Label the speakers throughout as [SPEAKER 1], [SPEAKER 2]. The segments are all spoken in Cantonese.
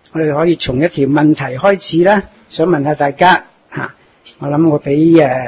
[SPEAKER 1] 我哋可以從一條問題開始啦，想問下大家嚇。我諗我俾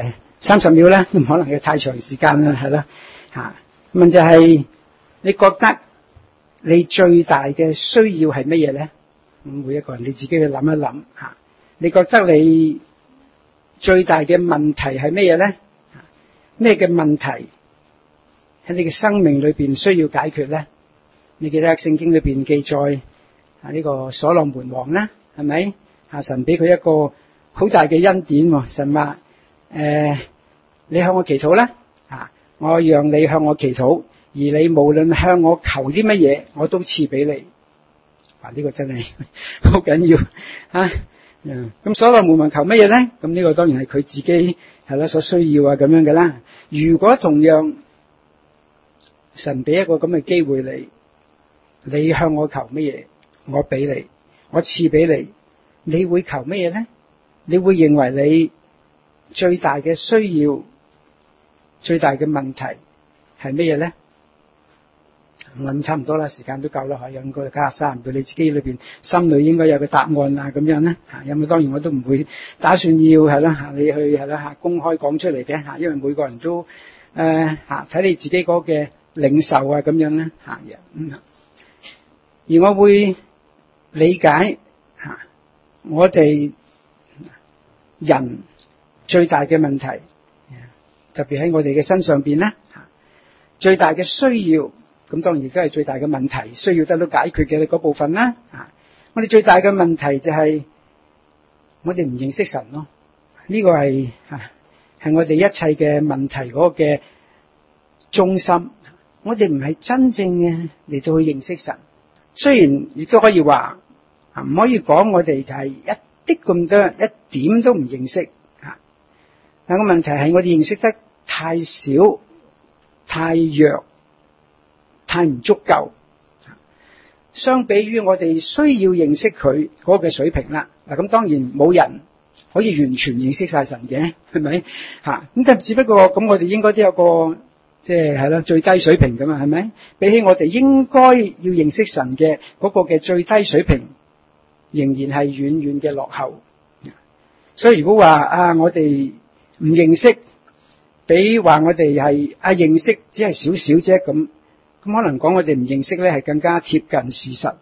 [SPEAKER 1] 30秒啦，都唔可能嘅太長時間啦，係啦嚇。問就係你覺得你最大嘅需要係乜嘢咧？咁每一個人你自己去諗一諗嚇。你覺得你最大嘅問題係乜嘢咧？咩嘅問題喺你嘅生命裏邊需要解決咧？你記得聖經裏邊記載呢個所羅門王啦，係咪？神俾佢一個好大嘅恩典喎。神話你向我祈禱啦，我讓你向我祈禱，而你無論向我求啲乜嘢，我都賜俾你。呢個真係好緊要嚇。咁所羅門王求乜嘢咧？咁呢個當然係佢自己係啦所需要啊咁樣嘅啦。如果同樣神俾一個咁嘅機會你向我求乜嘢，我俾你，我賜俾你，你會求乜嘢咧？你會認為你最大嘅需要、最大嘅問題係乜嘢咧？我諗差唔多啦，時間都夠啦，應該加30秒，你自己裏邊心裏應該有個答案啊，咁樣咧嚇。有冇？當然我都唔會打算要係啦嚇，你去係啦嚇公開講出嚟嘅嚇，因為每個人都嚇睇你自己嗰嘅領受啊咁樣咧嚇。而我會理解嚇我哋人最大嘅問題，特別喺我哋嘅身上邊咧嚇，最大嘅需要。咁當然亦都係最大嘅問題，需要得到解決嘅嗰部分啦。我哋最大嘅問題就係我哋唔認識神咯。呢個係我哋一切嘅問題嗰個嘅中心。我哋唔係真正嘅嚟到去認識神。雖然亦都可以話唔可以講我哋就係一啲咁多一點都唔認識。但個問題係我哋認識得太少、太弱。太唔足夠，相比於我哋需要認識佢嗰個水平啦。咁當然冇人可以完全認識晒神嘅，係咪？咁但只不過咁，我哋應該都有個即係啦最低水平噶嘛，係咪？比起我哋應該要認識神嘅嗰個嘅最低水平，仍然係遠遠嘅落後。所以如果話我哋唔認識，比話我哋係認識只係少少啫咁。咁可能講我哋唔認識咧，係更加貼近事實。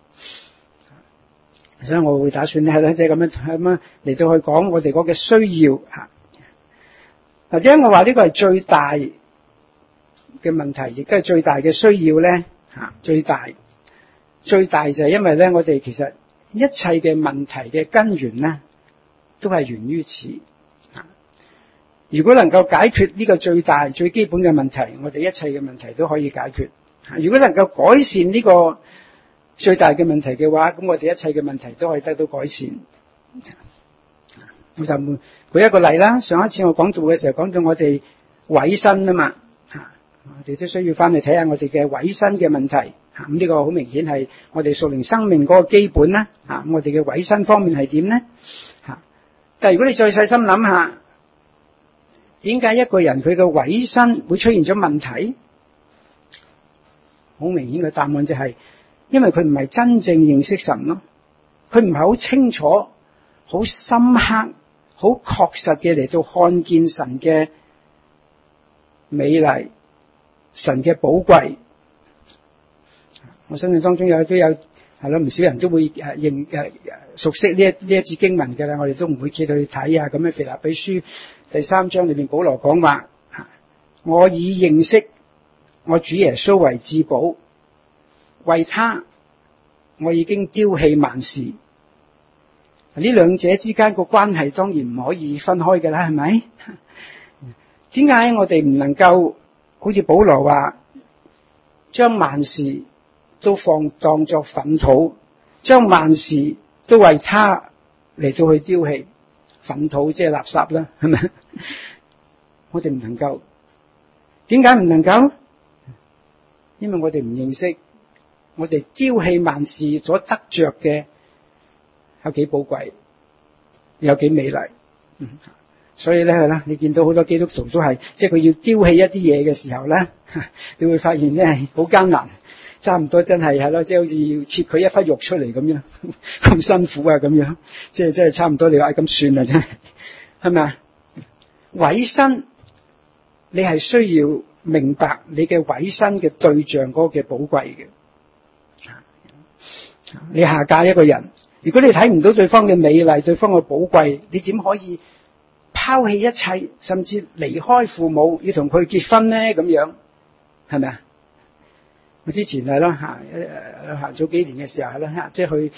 [SPEAKER 1] 所以我會打算咧係啦，即係咁樣嚟到去講我哋嗰個需要嚇。或者我話呢個係最大嘅問題，亦都係最大嘅需要咧嚇。最大就係因為咧，我哋其實一切嘅問題嘅根源咧，都係源於此。如果能夠解決呢個最大最基本嘅問題，我哋一切嘅問題都可以解決。如果能夠改善呢個最大嘅問題嘅話，咁我哋一切嘅問題都可以得到改善。我就舉一個例啦。上一次我講道嘅時候講到我哋委身啊嘛，我哋都需要翻去睇下我哋嘅委身嘅問題。咁呢個好明顯係我哋屬靈生命嗰個基本啦。咁我哋嘅委身方面係點咧？但係如果你再細心諗下，點解一個人佢嘅委身會出現咗問題？好明顯嘅答案就係，因為佢唔係真正認識神咯，佢唔係好清楚、好深刻、好確實嘅嚟到看見神嘅美麗、神嘅寶貴。我相信當中都有係咯，唔少人都會熟悉呢一節經文嘅啦，我哋都唔會企去睇啊。咁喺腓立比書第3章裏面，保羅講話：我以認識我主耶穌為至寶，為他我已經丟棄萬事。呢兩者之間個關係當然唔可以分開嘅啦，係咪？點解我哋唔能夠好似保羅話，將萬事都當作糞土，將萬事都為他嚟到去丟棄？糞土即係垃圾啦，係咪？我哋唔能夠。點解唔能夠？因為我哋唔認識，我哋丟棄萬事所得着嘅有幾寶貴，有幾美麗。所以咧係啦，你見到好多基督徒都係，即係佢要丟棄一啲嘢嘅時候咧，你會發現咧係好艱難。 差唔多真係咯，即係好似要切佢一忽肉出嚟咁樣，咁辛苦啊咁樣，即係差唔多你話咁算啦，真係，係咪啊？委身，你係需要明白你嘅委身嘅對象嗰個嘅寶貴嘅。你下嫁一個人，如果你睇唔到對方嘅美麗，對方嘅寶貴，你點可以拋棄一切，甚至離開父母要同佢結婚呢？咁樣係咪啊？我之前係咯行早幾年嘅時候係咯，即係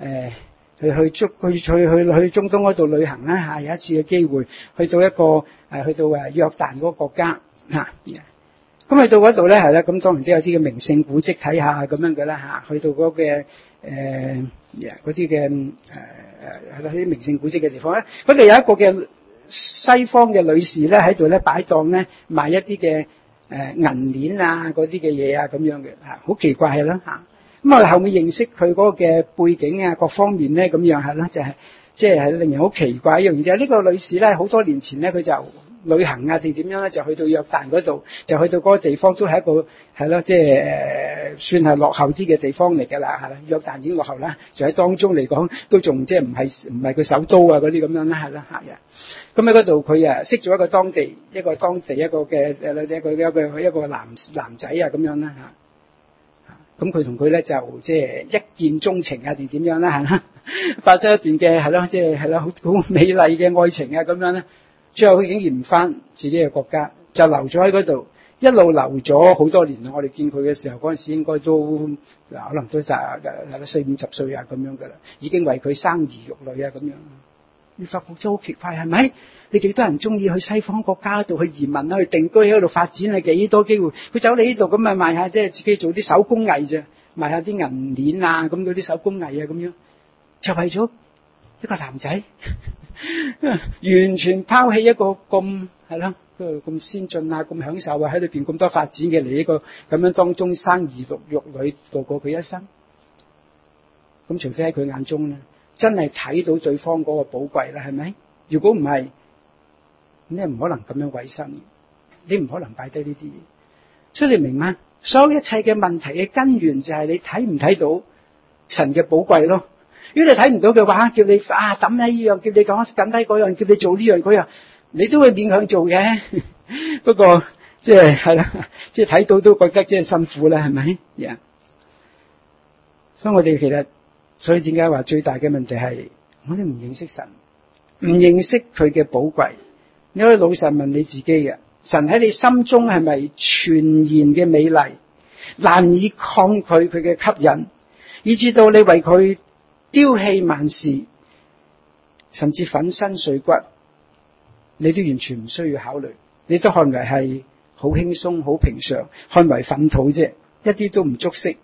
[SPEAKER 1] 去中東嗰度旅行啦嚇，有一次嘅機會去到一個去到約旦嗰個國家嚇，咁去到嗰度咧係啦，咁當然都有啲嘅名勝古蹟睇下咁樣嘅啦嚇，去到嗰嘅嗰啲嘅係啦啲名勝古蹟嘅地方咧，嗰度有一個嘅西方嘅女士咧喺度咧擺檔咧賣一啲嘅銀鏈啊嗰啲嘅嘢啊咁樣嘅嚇，好奇怪係啦嚇。咁我後面認識佢嗰個嘅背景啊各方面咧咁樣係啦，就係即係令人好奇怪一樣嘢。呢個女士咧好多年前咧佢就旅行啊定點樣咧就去到約旦嗰度，就去到嗰個地方都係一個係咯，即係算係落後啲嘅地方嚟㗎啦，係啦。約旦已經落後啦，就喺當中嚟講都仲即係唔係佢首都啊嗰啲咁樣啦，係啦嚇呀。咁喺嗰度佢識咗一個當地一個嘅一個男仔啊咁樣啦嚇。咁佢同佢咧就即係一見鍾情啊定點樣啦嚇，發生一段嘅係咯，即係係咯好美麗嘅愛情啊咁樣咧。最後佢竟然唔返自己嘅國家，就留咗喺嗰度，一路留咗好多年啦。我哋見佢嘅時候，嗰陣時應該都可能都就40-50歲啊咁樣噶啦，已經為佢生兒育女啊咁樣。你發覺真係好奇怪係咪？你幾多人中意去西方國家度去移民啊，去定居喺度發展啊，幾多機會？佢走嚟呢度咁啊賣下即係自己做啲手工藝啫，賣下啲銀鏈啊咁嗰啲手工藝啊咁樣，就為咗一個男仔。完全拋棄一個咁係啦，咁先進啊，咁享受啊，喺裏邊咁多發展嘅嚟一個咁樣當中生兒育女度過佢一生。咁除非喺佢眼中咧，真係睇到對方嗰個寶貴啦，係咪？如果唔係，你唔可能咁樣委身，你唔可能擺低呢啲嘢。所以你明嗎？所有一切嘅問題嘅根源就係你睇唔睇到神嘅寶貴咯。如果你睇唔到嘅話，叫你抌低呢樣，叫你講抌低嗰樣，叫你做呢樣嗰樣，你都會勉強做嘅。不過即係啦，即係睇到都覺得即係辛苦啦，係咪？Yeah. 所以我哋所以點解話最大嘅問題係我哋唔認識神，唔認識佢嘅寶貴。你可以老實問你自己嘅，神喺你心中係咪全然嘅美麗，難以抗拒佢嘅吸引，以至到你為佢丟棄萬事，甚至粉身碎骨，你都完全唔需要考慮，你都看為係好輕鬆、好平常，看為糞土啫，一啲都唔足惜。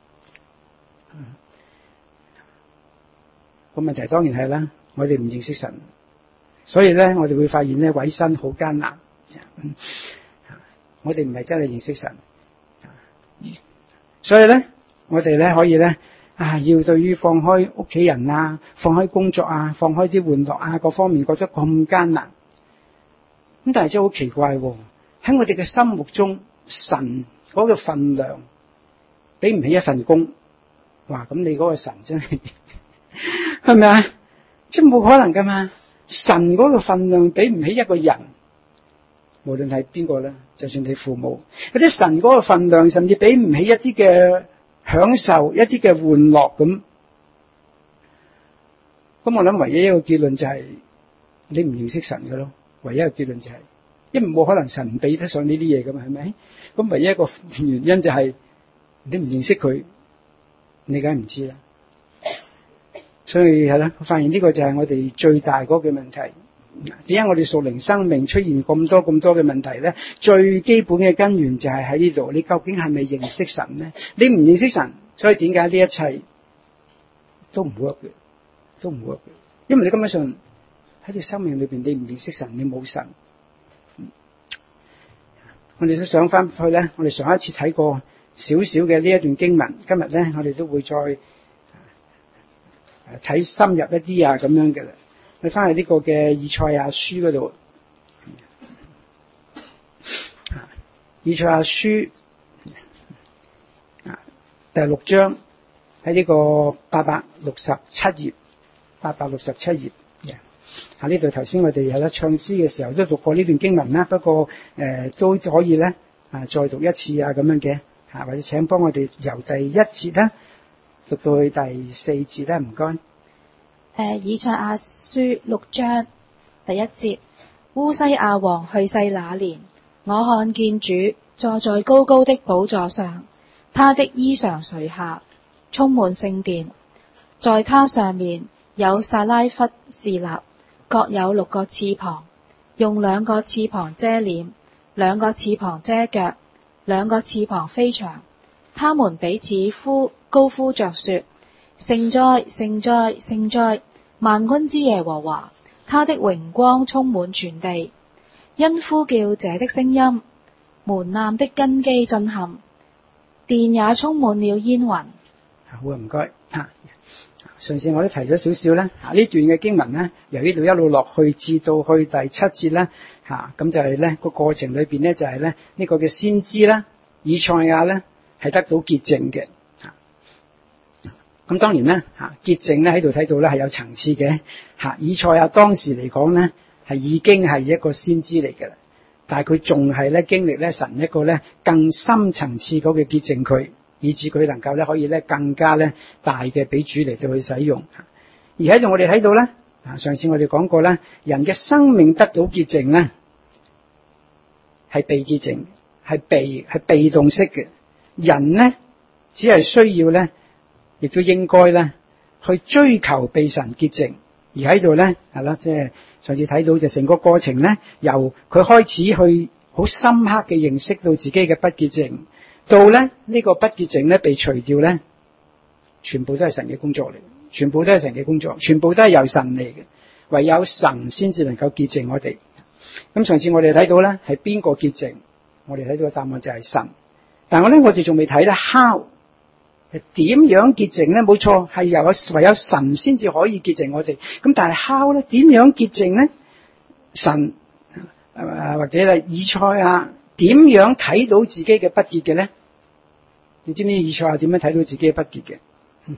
[SPEAKER 1] 個問題當然係啦，我哋唔認識神，所以咧我哋會發現咧委身好艱難。我哋唔係真係認識神，所以咧我哋咧可以咧。要對於放開屋企人啊，放開工作啊，放開啲玩樂啊，各方面覺得咁艱難。咁但係真係好奇怪喎，喺我哋嘅心目中，神嗰個分量比唔起一份工。哇！咁你嗰個神真係係咪啊？即係冇可能噶嘛！神嗰個分量比唔起一個人，無論係邊個咧，就算你父母，嗰啲神嗰個分量，甚至比唔起一啲嘅享受一啲嘅玩樂咁，我諗唯一一個結論就係你唔認識神嘅咯。唯一一個結論就係，因為冇可能神唔俾得上呢啲嘢噶嘛，係咪？咁唯一一個原因就係你唔認識佢，你梗係唔知啦。所以係啦，我發現呢個就係我哋最大嗰個問題。點解我哋屬靈生命出現咁多嘅問題咧？最基本嘅根源就係喺呢度，你究竟係咪認識神咧？你唔認識神，所以點解呢一切都唔 work 嘅，都唔 work 嘅？因為你根本上喺你生命裏邊，你唔認識神，你冇神。我哋都想翻去咧，我哋上一次睇過少少嘅呢一段經文，今日咧我哋都會再睇深入一啲啊咁樣嘅啦。去翻去呢個嘅以賽亞書嗰度，以賽亞書第6章喺呢個867頁。呢度頭先我哋喺唱詩嘅時候都讀過呢段經文啦，不過都可以咧再讀一次啊咁樣嘅或者請幫我哋由第1節啦讀到去第4節啦，唔該。
[SPEAKER 2] 以賽亞書6章第1節，烏西亞王去世那年，我看見主坐在高高的寶座上，他的衣裳垂下，充滿聖殿，在他上面有撒拉弗侍立，各有6個翅膀，用2個翅膀遮臉，2個翅膀遮腳，2個翅膀飛翔。他們彼此高呼着說：聖哉，聖哉，聖哉！萬軍之耶和華，他的榮光充滿全地。因呼叫者的聲音，門檻的根基震撼，殿也充滿了煙雲。
[SPEAKER 1] 好啊，唔該。上次我都提咗少少啦，呢段嘅經文咧，由呢度一路落去至到去第7節啦，咁就係咧個過程裏邊咧就係咧呢個嘅先知啦，以賽亞咧係得到潔淨嘅，咁當然咧潔淨咧喺度睇到咧係有層次嘅，以賽亞當時嚟講咧係已經係一個先知嚟嘅啦，但係佢仲係咧經歷咧神一個咧更深層次嗰個潔淨佢。以致佢能夠咧可以咧更加咧大嘅俾主嚟到去使用，而喺度我哋睇到咧，上次我哋講過咧，人嘅生命得到潔淨咧係被潔淨，係被動式嘅，人咧只係需要咧，亦都應該咧去追求被神潔淨，而喺度咧係啦，即係上次睇到就成個過程咧，由佢開始去好深刻嘅認識到自己嘅不潔淨。到咧呢個不潔淨咧被除掉咧，全部都係神嘅工作嚟，全部都係神嘅工作，全部都係由神嚟嘅，唯有神先至能夠潔淨我哋。咁上次我哋睇到咧係邊個潔淨，我哋睇到嘅答案就係神。但係我哋仲未睇咧 how 係點樣潔淨咧？冇錯，係唯有神先至可以潔淨我哋。咁但係 how 咧？點樣潔淨咧？神或者係以賽亞點樣睇到自己嘅不潔嘅咧？你知唔知以賽亞點樣睇到自己嘅不潔嘅？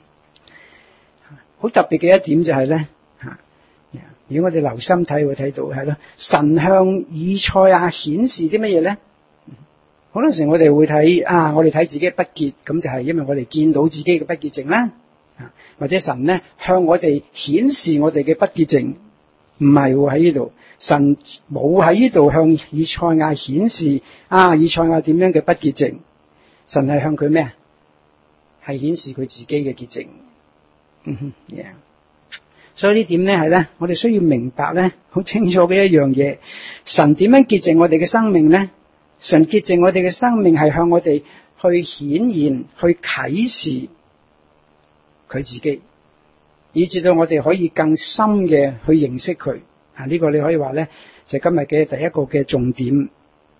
[SPEAKER 1] 好特別嘅一點就係咧，如果我哋留心睇會睇到係咯，神向以賽亞顯示啲乜嘢咧？好多時我哋會睇我哋睇自己嘅不潔，咁就係因為我哋見到自己嘅不潔淨啦，或者神咧向我哋顯示我哋嘅不潔淨，唔係喎，喺呢度。神冇喺呢度向以賽亞顯示以賽亞點樣嘅不潔淨，神係向佢咩？係顯示佢自己嘅潔淨。所以呢點咧係咧，我哋需要明白咧好清楚嘅一樣嘢，神點樣潔淨我哋嘅生命咧？神潔淨我哋嘅生命係向我哋去顯現、去啟示佢自己，以至到我哋可以更深嘅去認識佢。呢個你可以話咧，就係今日嘅第一個嘅重點。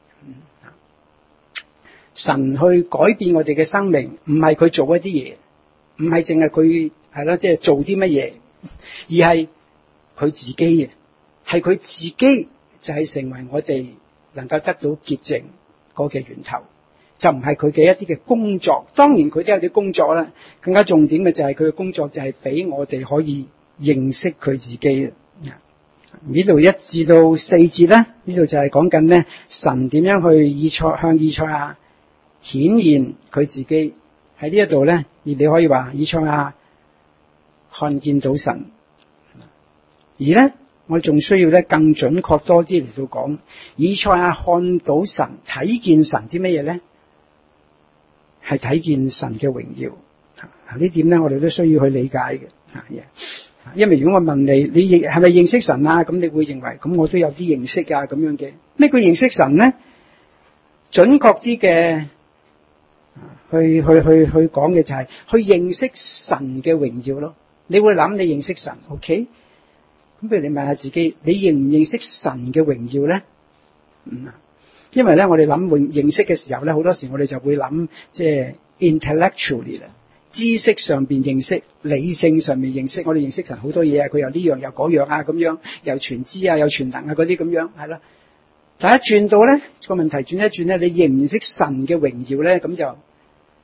[SPEAKER 1] 神去改變我哋嘅生命，唔係佢做一啲嘢，唔係淨係佢係啦，即係做啲乜嘢，而係佢自己嘅，係佢自己就係成為我哋能夠得到潔淨嗰嘅源頭，就唔係佢嘅一啲嘅工作。當然佢都有啲工作啦，更加重點嘅就係佢嘅工作就係俾我哋可以認識佢自己。呢度1至到4節咧，呢度就係講緊咧神點樣去向以賽亞顯現佢自己。喺呢一度咧，而你可以話以賽亞看見到神，而咧我仲需要咧更準確多啲嚟到講，以賽亞看到神、睇見神啲乜嘢咧？係睇見神嘅榮耀。呢點咧我哋都需要去理解嘅。因為如果我問你係咪認識神啊？咁你會認為咁我都有啲認識啊咁樣嘅。咩叫認識神咧？準確啲嘅去講嘅就係去認識神嘅榮耀咯。你會諗你認識神 ，OK？ 咁不如你問下自己，你認唔認識神嘅榮耀咧？因為咧我哋諗認識嘅時候咧，好多時我哋就會諗即係 intellectually 啦。知識上邊認識，理性上面認識，我哋認識神好多嘢啊，佢又呢樣又嗰樣啊，咁樣又全知啊，又全能啊，嗰啲咁樣係啦。但係轉到咧個問題轉一轉咧，你認唔認識神嘅榮耀咧？咁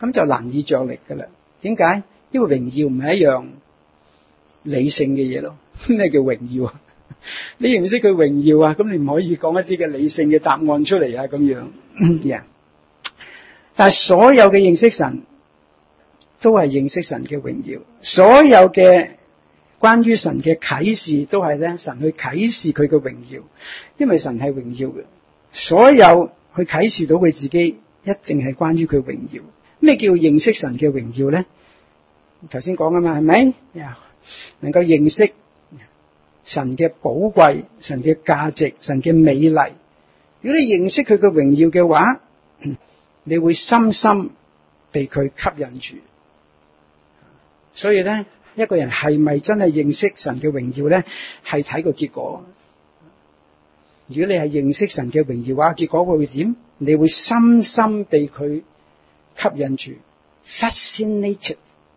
[SPEAKER 1] 咁就難以着力噶啦。點解？因為榮耀唔係一樣理性嘅嘢咯。咩叫榮耀啊？你認識佢榮耀啊？咁你唔可以講一啲嘅理性嘅答案出嚟啊，咁樣。yeah. 但係所有嘅認識神都係認識神嘅榮耀，所有嘅關於神嘅啟示都係咧神去啟示佢嘅榮耀，因為神係榮耀嘅，所有去啟示到佢自己一定係關於佢榮耀。咩叫認識神嘅榮耀咧？頭先講啊嘛，係咪？能夠認識神嘅寶貴、神嘅價值、神嘅美麗。如果你認識佢嘅榮耀嘅話，你會深深被佢吸引住。所以咧，一個人係咪真係認識神嘅榮耀咧，係睇個結果。如果你係認識神嘅榮耀嘅話，結果會點？你會深深被佢吸引住 ，fascinated，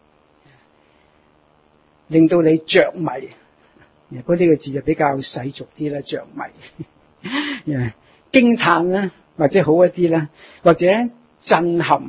[SPEAKER 1] 令到你着迷。不過呢個字就比較世俗啲啦，着迷，驚嘆啦，或者好一啲啦，或者震撼，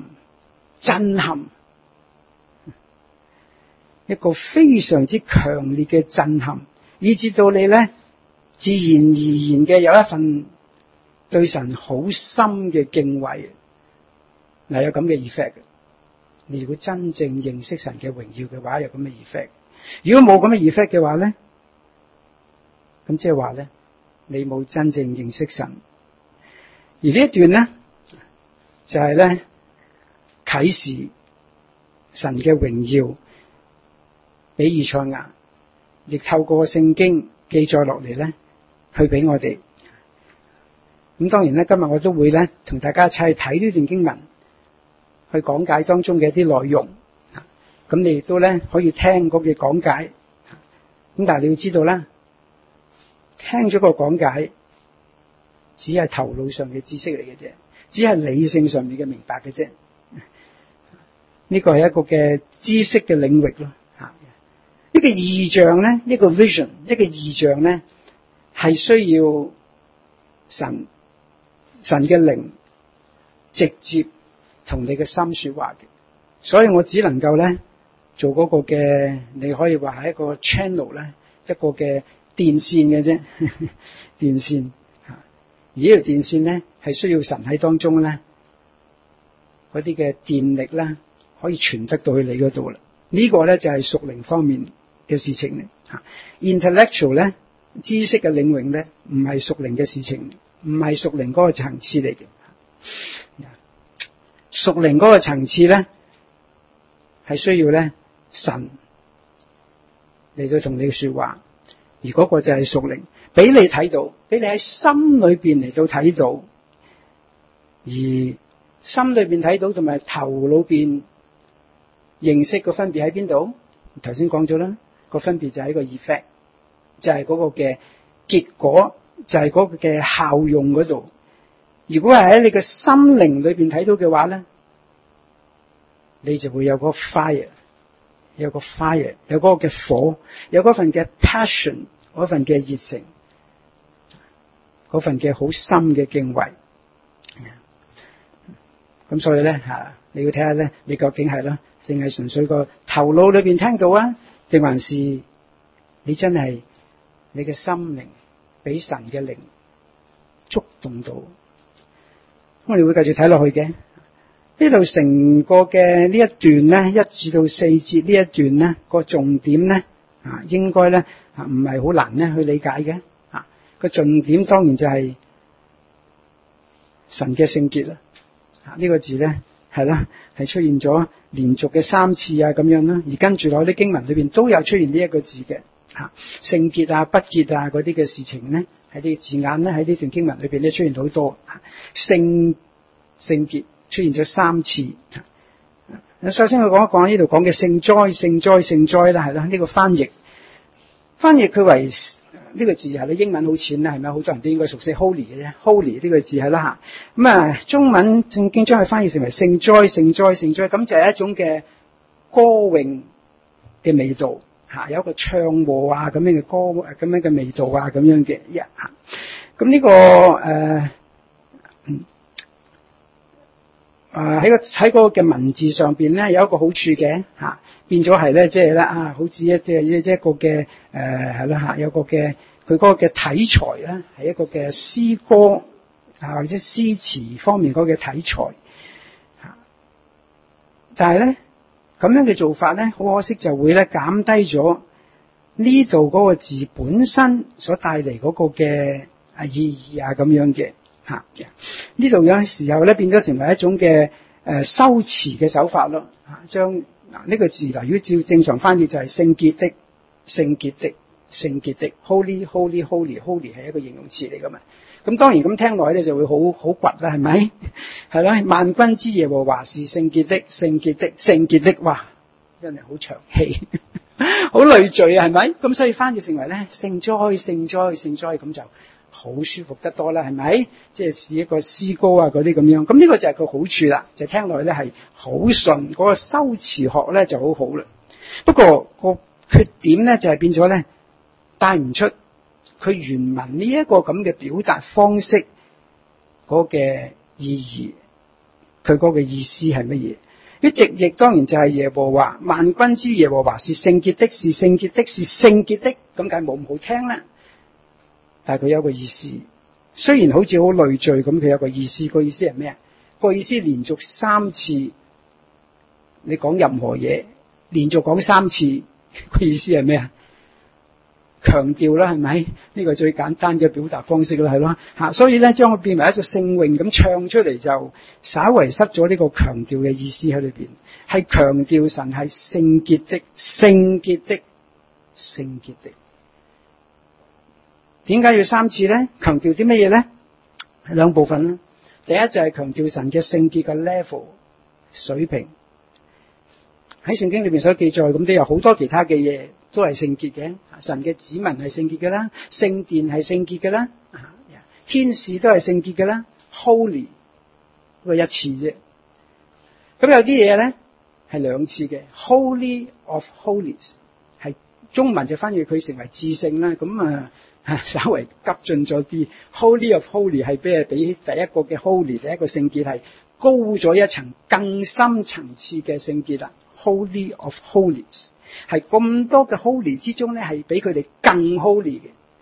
[SPEAKER 1] 一個非常之強烈嘅震撼，以至到你咧自然而然嘅有一份對神好深嘅敬畏。嗱，有咁嘅 effect。你如果真正認識神嘅榮耀嘅話，有咁嘅 effect。如果冇咁嘅 effect 嘅話咧，咁即係話咧，你冇真正認識神。而呢一段咧，就係咧啟示神嘅榮耀，俾以賽亞，亦透過聖經記載落嚟咧，去俾我哋。咁當然咧，今日我都會咧同大家一齊睇呢段經文，去講解當中嘅一啲內容。咁你亦都咧可以聽嗰嘅講解。咁但係你要知道啦，聽咗個講解，只係頭腦上嘅知識嚟嘅啫，只係理性上面嘅明白嘅啫。呢個係一個嘅知識嘅領域咯。呢個異象咧，一個 vision， 一個異象咧，係需要神嘅靈直接同你嘅心說話嘅。所以我只能夠咧做嗰個嘅，你可以話係一個 channel 咧，一個嘅電線嘅啫，電線。而呢條電線咧係需要神喺當中咧，嗰啲嘅電力咧可以傳得到去你嗰度啦。呢個咧就係屬靈方面嘅事情嚟。intellectual 咧，知識嘅領域咧，唔係屬靈嘅事情，唔係屬靈嗰個層次嚟嘅。屬靈嗰個層次咧係需要咧神嚟到同你說話，而嗰個就係屬靈，俾你睇到，俾你喺心裏邊嚟到睇到，而心裏邊睇到同埋頭腦邊認識個分別喺邊度？頭先講咗啦，個分別就喺個 effect， 就係嗰個嘅結果，就係嗰個嘅效用嗰度。如果係喺你嘅心靈裏邊睇到嘅話咧，你就會有個 fire， 有個 fire， 有嗰個嘅火，有嗰份嘅 passion， 嗰份嘅熱誠，嗰份嘅好深嘅敬畏。咁所以咧你要睇下咧，你究竟係啦，淨係純粹個頭腦裏邊聽到啊，定還是你真係你嘅心靈俾神嘅靈觸動到？我哋會繼續睇落去嘅。呢度成個嘅呢一段咧，1至到4節呢一段咧，個重點咧應該咧唔係好難咧去理解嘅。個重點當然就係神嘅聖潔啦。呢個字咧係啦，係出現咗連續嘅3次啊咁樣啦，而跟住落啲經文裏邊都有出現呢一個字嘅。聖潔啊、不潔啊嗰啲嘅事情咧，喺啲字眼咧喺呢段經文裏邊咧出現好多。聖潔出現咗3次。首先我講一講呢度講嘅聖哉啦，係啦，呢個翻譯佢為呢個字係咧英文好淺啦，係咪？好多人都應該熟悉 holy 嘅啫 ，holy 呢個字係啦嚇。咁中文正經將佢翻譯成為聖哉，咁就係一種嘅歌詠嘅味道嚇，有一個唱和啊咁樣嘅歌咁樣嘅味道啊咁樣嘅嚇。咁呢個喺個嘅文字上邊咧有一個好處嘅嚇，變咗係咧即係咧好似一個嘅係啦嚇，有個嘅佢嗰個嘅體裁咧係一個嘅詩歌或者詩詞方面嗰個嘅體裁嚇，但係咧咁樣嘅做法咧，好可惜就會咧減低咗呢度嗰個字本身所帶嚟嗰個嘅意義咁樣嘅。呢度有時候咧變咗成為一種嘅修辭嘅手法咯，將呢個字如果照正常翻譯就係聖潔的、聖潔的、聖潔的 ，holy holy holy holy 係一個形容詞嚟噶嘛。咁當然咁聽落咧就會好倔啦，係咪？係啦，萬軍之耶和華是聖潔的、聖潔的、聖潔的，哇，真係好長氣，好累贅啊，係咪？咁所以翻譯成為咧聖哉、聖哉、聖哉咁就好舒服得多啦，係咪？即係似一個詩歌嗰啲咁樣，咁呢個就係個好處啦，就聽落去咧係好順，嗰個修辭學咧就好好啦。不過個缺點咧就係變咗咧帶唔出佢原文呢一個咁嘅表達方式嗰嘅意義，佢嗰個意思係乜嘢？啲直譯當然就係耶和華萬軍之耶和華是聖潔的，是聖潔的，是聖潔的，咁梗係冇咁好聽啦。但係佢有個意思，雖然好似好累贅咁，佢有個意思。個意思係咩啊？個意思連續3次，你講任何嘢，連續講3次，個意思係咩啊？強調啦，係咪？呢個最簡單嘅表達方式啦，係咯嚇。所以咧，將佢變為一個聖詠咁唱出嚟，就稍為失咗呢個強調嘅意思喺裏邊，係強調神係聖潔的、聖潔的、聖潔的。點解要3次咧？強調啲乜嘢咧？係2部分啦。第一就係強調神嘅聖潔嘅 level 水平。喺聖經裏邊所記載，咁都有好多其他嘅嘢都係聖潔嘅。神嘅子民係聖潔嘅啦，聖殿係聖潔嘅啦，天使都係聖潔嘅啦。Holy 嗰一次啫。咁有啲嘢咧係2次嘅 ，Holy of Holies 係中文就翻譯佢成為至聖啦。咁稍微急進咗啲 ，Holy of Holy 係比第一個嘅 Holy 第一個聖潔係高咗一層更深層次嘅聖潔啦。Holy of Holies 係咁多嘅 Holy 之中咧，係比佢哋更 Holy 嘅，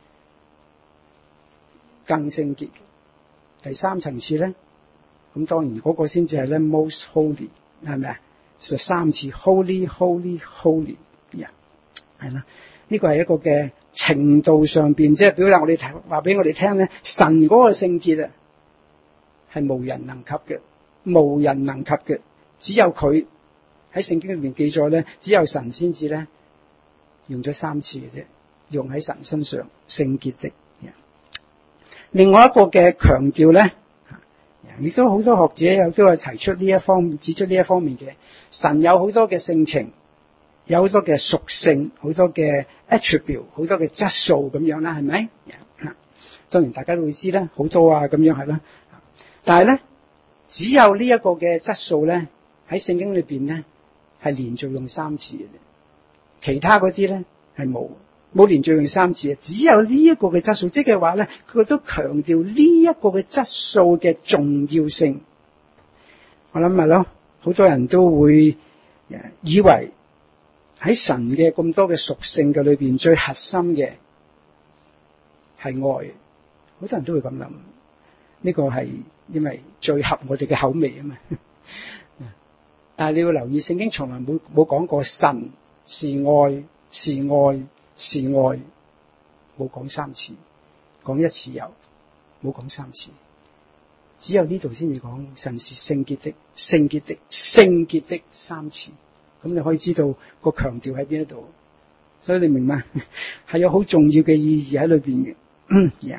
[SPEAKER 1] 更聖潔嘅。第3層次咧，咁當然嗰個先至係咧 Most Holy 係咪啊？3次 Holy Holy Holy 係啦，呢個係一個嘅程度上邊，即係表達我哋話俾我哋聽咧，神嗰個聖潔啊係無人能及嘅，無人能及嘅，只有佢喺聖經裏面記載咧，只有神先至咧用咗3次嘅啫，用喺神身上聖潔的。另外一個嘅強調咧，亦都好多學者都係提出呢一方面，指出呢一方面嘅神有好多嘅性情，有好多嘅屬性，好多嘅 attribute， 好多嘅質素咁樣啦，係咪？當然大家都會知啦，好多咁樣係啦。但係咧，只有呢一個嘅質素咧，喺聖經裏邊咧係連續用3次嘅啫，其他嗰啲咧係冇連續用3次嘅，只有呢一個嘅質素，即係話咧，佢都強調呢一個嘅質素嘅重要性。我諗係咯，好多人都會以為喺神嘅咁多嘅屬性嘅裏邊，最核心嘅係愛，好多人都會咁諗。呢個係因為最合我哋嘅口味啊嘛。但係你要留意，聖經從來冇講過神是愛，是愛，是愛，冇講3次，講1次有，冇講3次。只有呢度先至講神是聖潔的，聖潔的，聖潔的3次。咁你可以知道個強調喺邊一度，所以你明嗎？係有好重要嘅意義喺裏邊嘅。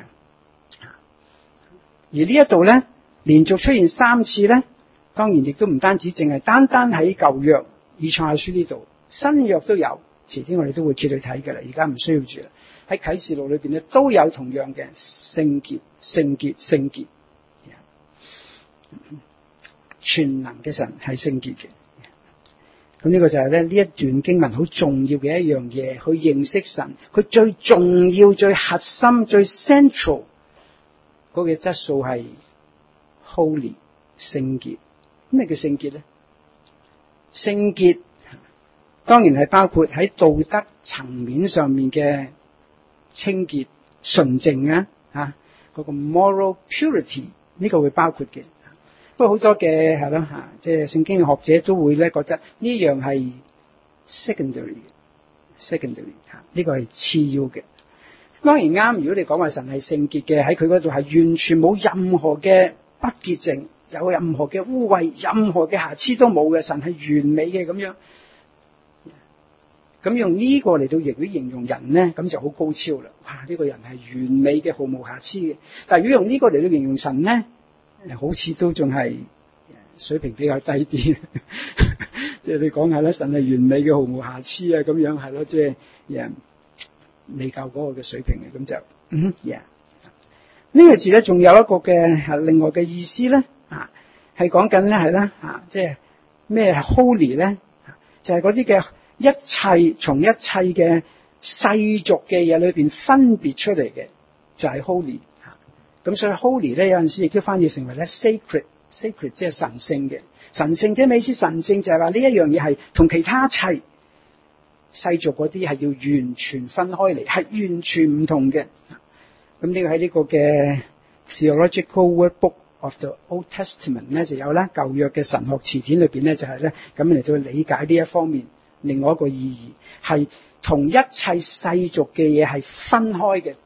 [SPEAKER 1] 而呢一度咧，連續出現3次咧，當然亦都唔單止淨係單單喺舊約以賽亞書呢度，新約都有。遲啲我哋都會揭去睇㗎啦，而家唔需要住啦。喺啟示錄裏邊咧都有同樣嘅聖潔、聖潔、聖潔。全能嘅神係聖潔嘅。咁呢個就係咧呢一段經文好重要嘅一樣嘢，去認識神，佢最重要、最核心、最 central 嗰個質素係 holy 聖潔。 咩叫聖潔咧？聖潔當然係包括喺道德層面上面嘅清潔、純淨啊，嗰個 moral purity 呢個會包括嘅。不過好多嘅係咯嚇，即係聖經嘅學者都會咧覺得呢樣係 secondary 嚇，呢個係次要嘅。當然啱，如果你講話神係聖潔嘅，喺佢嗰度係完全冇任何嘅不潔淨，有任何嘅污穢，任何嘅瑕疵都冇嘅，神係完美嘅咁樣。咁用呢個嚟到形容人咧，咁就好高超啦！哇，呢個人係完美嘅，毫無瑕疵嘅。但係如果用呢個嚟到形容神咧，好似都仲係水平比較低啲。即係你講下啦，神係完美嘅，毫無瑕疵啊，咁樣係咯，即係未夠嗰個嘅水平嘅，咁就呢個字咧，仲有一個嘅另外嘅意思咧，係講緊咧係啦，即係咩係 holy 咧？就係嗰啲嘅一切從一切嘅世俗嘅嘢裏邊分別出嚟嘅，就係 holy。咁所以 holy 咧有陣時亦都翻譯成為咧 sacred 即係神聖嘅。神聖即係咩意思？神聖就係話呢一樣嘢係同其他一切世俗嗰啲係要完全分開嚟，係完全唔同嘅。咁呢個喺呢個嘅 Theological Workbook of the Old Testament 咧就有啦，舊約嘅神學詞典裏邊咧就係咧咁嚟到理解呢一方面。另外一個意義係同一切世俗嘅嘢係分開嘅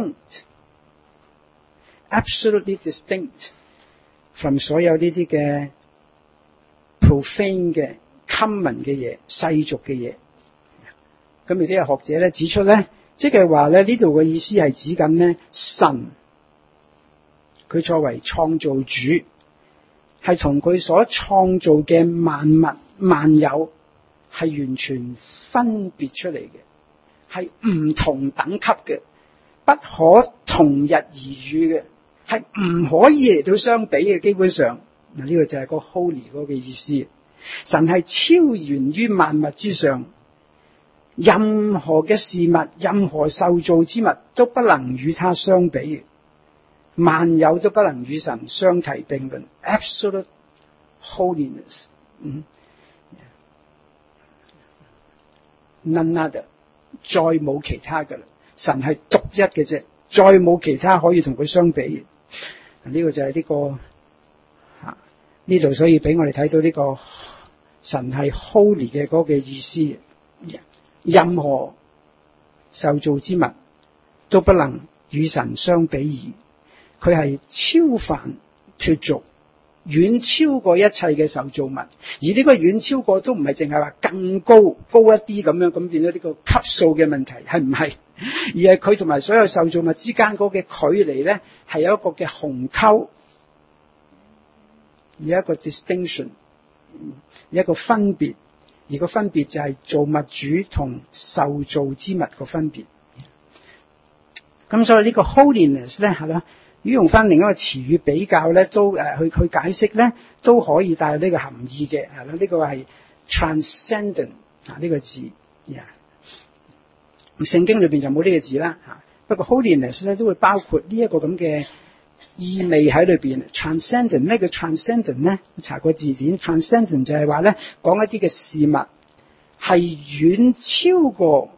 [SPEAKER 1] ，distinct。Absolutely distinct from 所有呢啲嘅 profane 嘅 common 嘅嘢、世俗嘅嘢。咁而啲學者咧指出咧，即係話咧呢度嘅意思係指緊咧神，佢作為創造主，係同佢所創造嘅萬物萬有係完全分別出嚟嘅，係唔同等級嘅，不可同日而語嘅。係唔可以嚟到相比嘅，基本上嗱呢個就係個 holy 嗰個意思。神係超然於萬物之上，任何嘅事物、任何受造之物都不能與他相比，萬有都不能與神相提並論。Absolute holiness， none other， 再冇其他噶啦，神係獨一嘅啫，再冇其他可以同佢相比。呢個就係呢個呢度，所以俾我哋睇到呢個神係 holy 嘅嗰個意思。任何受造之物都不能與神相比擬，佢係超凡脫俗，遠超過一切嘅受造物。而呢個遠超過都唔係淨係話更高一啲咁樣，咁變咗呢個級數嘅問題係唔係？而係佢同埋所有受造物之間嗰個距離咧，係有一個嘅鴻溝，有一個 distinction， 有一個分別，而個分別就係造物主同受造之物個分別。咁所以呢個 holiness 咧係啦，如果用翻另一個詞語比較咧，都去解釋咧，都可以帶有呢個含義嘅，係啦，呢個係 transcendent 呢個字。聖經裏邊就冇呢個字啦，不過 holiness 咧都會包括呢一個咁嘅意味喺裏邊。transcendent 咩叫 transcendent 咧？查過字典 ，transcendent 就係話咧講一啲嘅事物係遠超過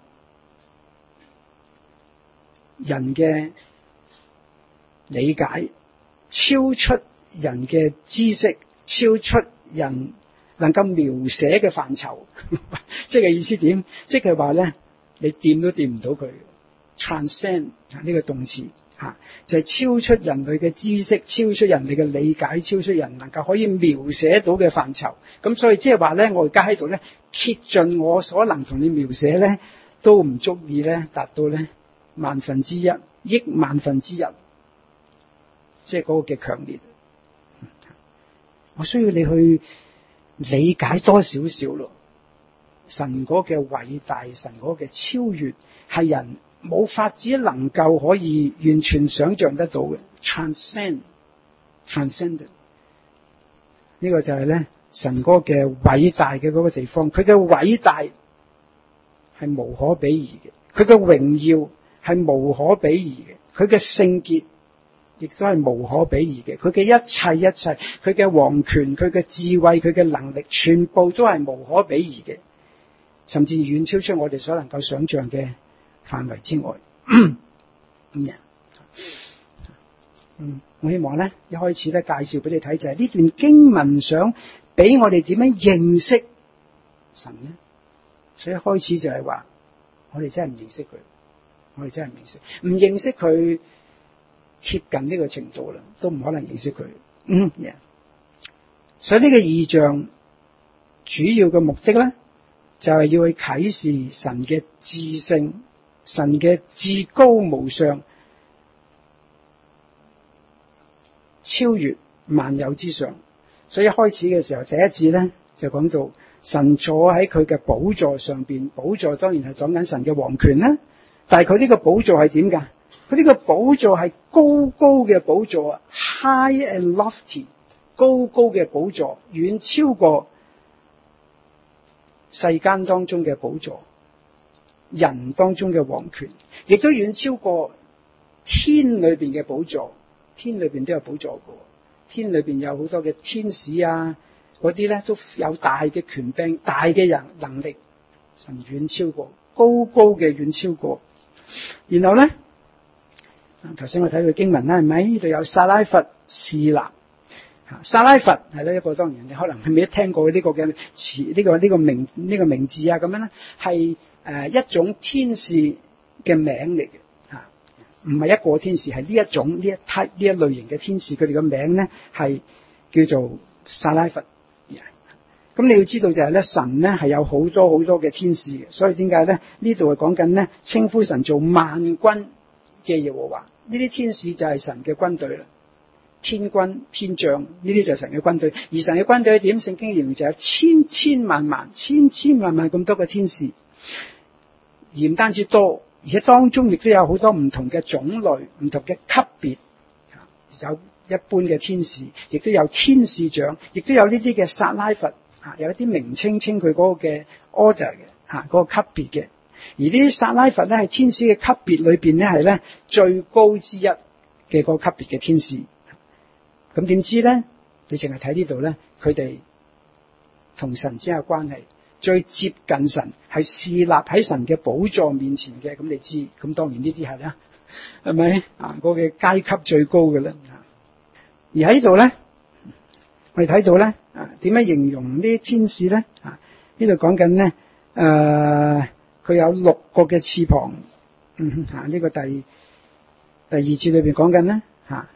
[SPEAKER 1] 人嘅理解，超出人嘅知識，超出人能夠描寫嘅範疇。即係意思點？即係話咧。你掂都掂唔到佢 ，transcend 呢個動詞就係超出人類嘅知識，超出人類嘅理解，超出人能夠可以描寫到嘅範疇。咁所以即係話咧，我而家喺度咧竭盡我所能同你描寫咧，都唔足以咧達到咧萬分之一、億萬分之一，即係嗰個嘅強烈。我需要你去理解多少少咯。神嗰嘅偉大，神嗰嘅超越，係人冇法子能夠可以完全想象得到嘅。transcendent 呢個就係咧神嗰嘅偉大嘅嗰個地方，佢嘅偉大係無可比擬嘅，佢嘅榮耀係無可比擬嘅，佢嘅聖潔亦都係無可比擬嘅。佢嘅一切，佢嘅王權，佢嘅智慧，佢嘅能力，全部都係無可比擬嘅，甚至遠超出我哋所能夠想象嘅範圍之外。我希望咧一開始咧介紹俾你睇，就係呢段經文想俾我哋點樣認識神呢？所以一開始就係話我哋真係唔認識佢，我哋真係唔認識，唔認識佢貼近呢個程度啦，都唔可能認識佢。所以呢個異象主要嘅目的咧，就係要去啟示神嘅至聖，神嘅至高無上，超越萬有之上。所以一開始嘅時候，第一節咧就講到神坐喺佢嘅寶座上邊，寶座當然係講緊神嘅王權啦。但係佢呢個寶座係點㗎？佢呢個寶座係高高嘅寶座 ，high and lofty， 高高嘅寶座，遠超過世間當中嘅寶座，人當中嘅王權，亦都遠超過天裏邊嘅寶座。天裏邊都有寶座嘅，天裏邊有好多嘅天使啊，嗰啲咧都有大嘅權柄、大嘅人能力，神遠超過，高高嘅遠超過。然後咧，頭先我睇佢經文啦，係咪呢度有撒拉弗侍立？撒拉弗係咧一個，當然你可能係未聽過呢個嘅詞，呢個名字啊，咁樣咧係一種天使嘅名嚟嘅。唔係一個天使，係呢一種呢一類型嘅天使，佢哋嘅名咧係叫做撒拉弗。咁你要知道就係咧，神咧係有好多好多嘅天使嘅，所以點解咧呢度係講緊咧稱呼神做萬軍嘅耶和華？呢啲天使就係神嘅軍隊啦，天軍天將呢啲就係神嘅軍隊。而神嘅軍隊點？聖經形容就有千千萬萬咁多嘅天使，而唔單止多。而且當中亦都有好多唔同嘅種類、唔同嘅級別，有一般嘅天使，亦都有天使長，亦都有呢啲嘅撒拉弗，有一啲名稱稱佢嗰個嘅 order 嘅，嗰個級別嘅。而呢啲撒拉弗咧係天使嘅級別裏邊咧係咧最高之一嘅嗰個級別嘅天使。咁點知咧？你淨係睇呢度咧，佢哋同神之間嘅關係。最接近神係侍立喺神嘅寶座面前嘅，咁你知，咁當然呢啲係啦，係咪嗰個階級最高嘅咧？而喺呢度咧，我哋睇到咧，點樣形容呢啲天使咧？呢度講緊咧，佢有6個嘅翅膀，呢個第二節裏邊講緊咧，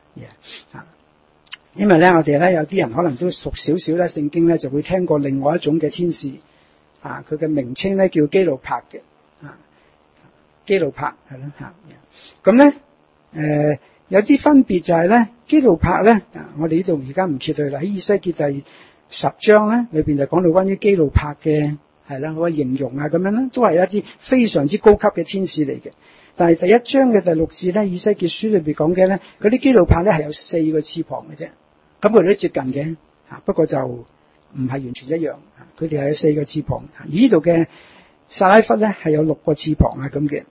[SPEAKER 1] 因為咧我哋咧有啲人可能都熟少少咧聖經咧，就會聽過另外一種嘅天使。佢嘅名稱咧叫基路柏嘅，基路柏係咯嚇。咁咧有啲分別就係咧，基路柏咧，我哋呢度而家唔揭佢啦。喺以西結第10章咧裏邊就講到關於基路柏嘅係啦，嗰個形容啊咁樣咧，都係一啲非常之高級嘅天使嚟嘅。但係第1章嘅第6節咧，以西結書裏邊講嘅咧，嗰啲基路柏咧係有4個翅膀嘅啫，咁佢哋都接近嘅，不過就唔係完全一樣，佢哋係有4個翅膀。而呢度嘅撒拉弗咧係有6個翅膀啊咁嘅。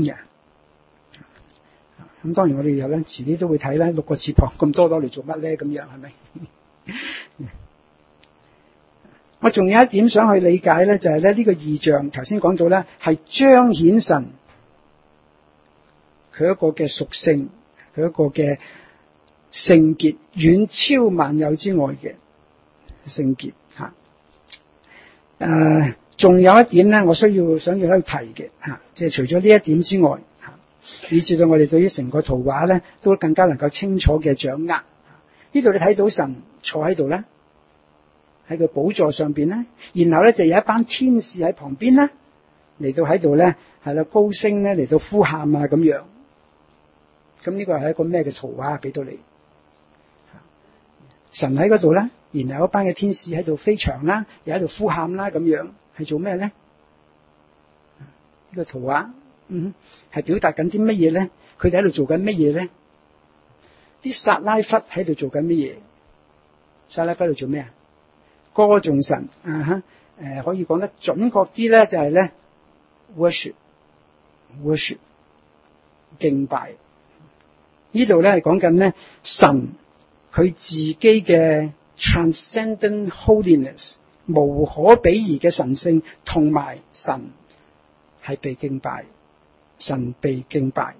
[SPEAKER 1] 咁當然我哋有咧，遲啲都會睇咧，6個翅膀咁多攞嚟做乜咧？咁樣係咪？我仲有一點想去理解咧，就係咧呢個異象頭先講到咧，係彰顯神佢一個嘅屬性，佢一個嘅聖潔，遠超萬有之外嘅聖潔嚇。仲有一點咧，我想要喺度提嘅嚇，即係除咗呢一點之外嚇，以至到我哋對於成個圖畫咧，都更加能夠清楚嘅掌握。呢度你睇到神坐喺度咧，喺個寶座上邊咧，然後咧就有一班天使喺旁邊咧，嚟到喺度咧係啦高聲咧嚟到呼喊啊咁樣。咁呢個係一個咩嘅圖畫俾到你？神喺嗰度咧。然後一班嘅天使喺度飛翔啦，又喺度呼喊啦，咁樣係做咩咧？呢個圖畫，係表達緊啲乜嘢咧？佢哋喺度做緊乜嘢咧？啲撒拉弗喺度做緊乜嘢？撒拉弗喺度做咩啊？歌頌神可以講得準確啲咧，就係咧 worship 敬拜。 呢度咧係講緊咧神佢自己嘅 transcendent holiness 無可比擬嘅神聖，同埋神係被敬拜，神被敬拜，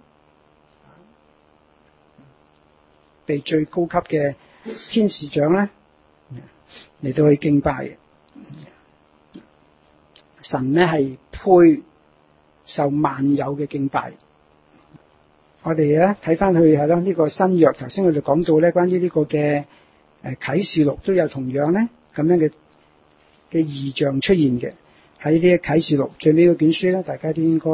[SPEAKER 1] 被最高級嘅天使長咧嚟到去敬拜嘅。神咧係配受萬有嘅敬拜。我哋咧睇翻去係咯，呢個新約頭先我哋講到咧，關於呢個嘅啟示錄都有同樣咧咁樣嘅異象出現嘅。喺呢個啟示錄最尾嗰卷書咧，大家都應該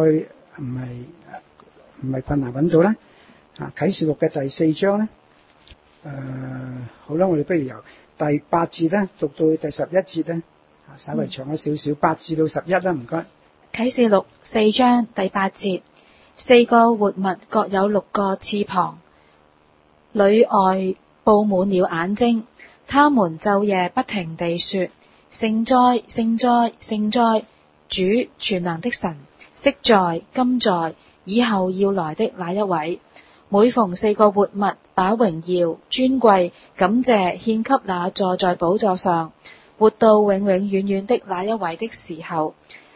[SPEAKER 1] 唔係困難揾到啦。啟示錄嘅第4章咧，好啦，我哋不如由第8節咧讀到第11節咧，稍微長咗少少，8至到11啦，唔該。
[SPEAKER 2] 啟示錄4章第8節，4個活物各有6個翅膀，裏外布滿了眼睛，他們晝夜不停地說：聖哉，聖哉，聖哉！主全能的神，昔在，今在，以後要來的那一位。每逢4個活物把榮耀、尊貴、感謝獻給那坐在寶座上、活到永永遠遠的那一位的時候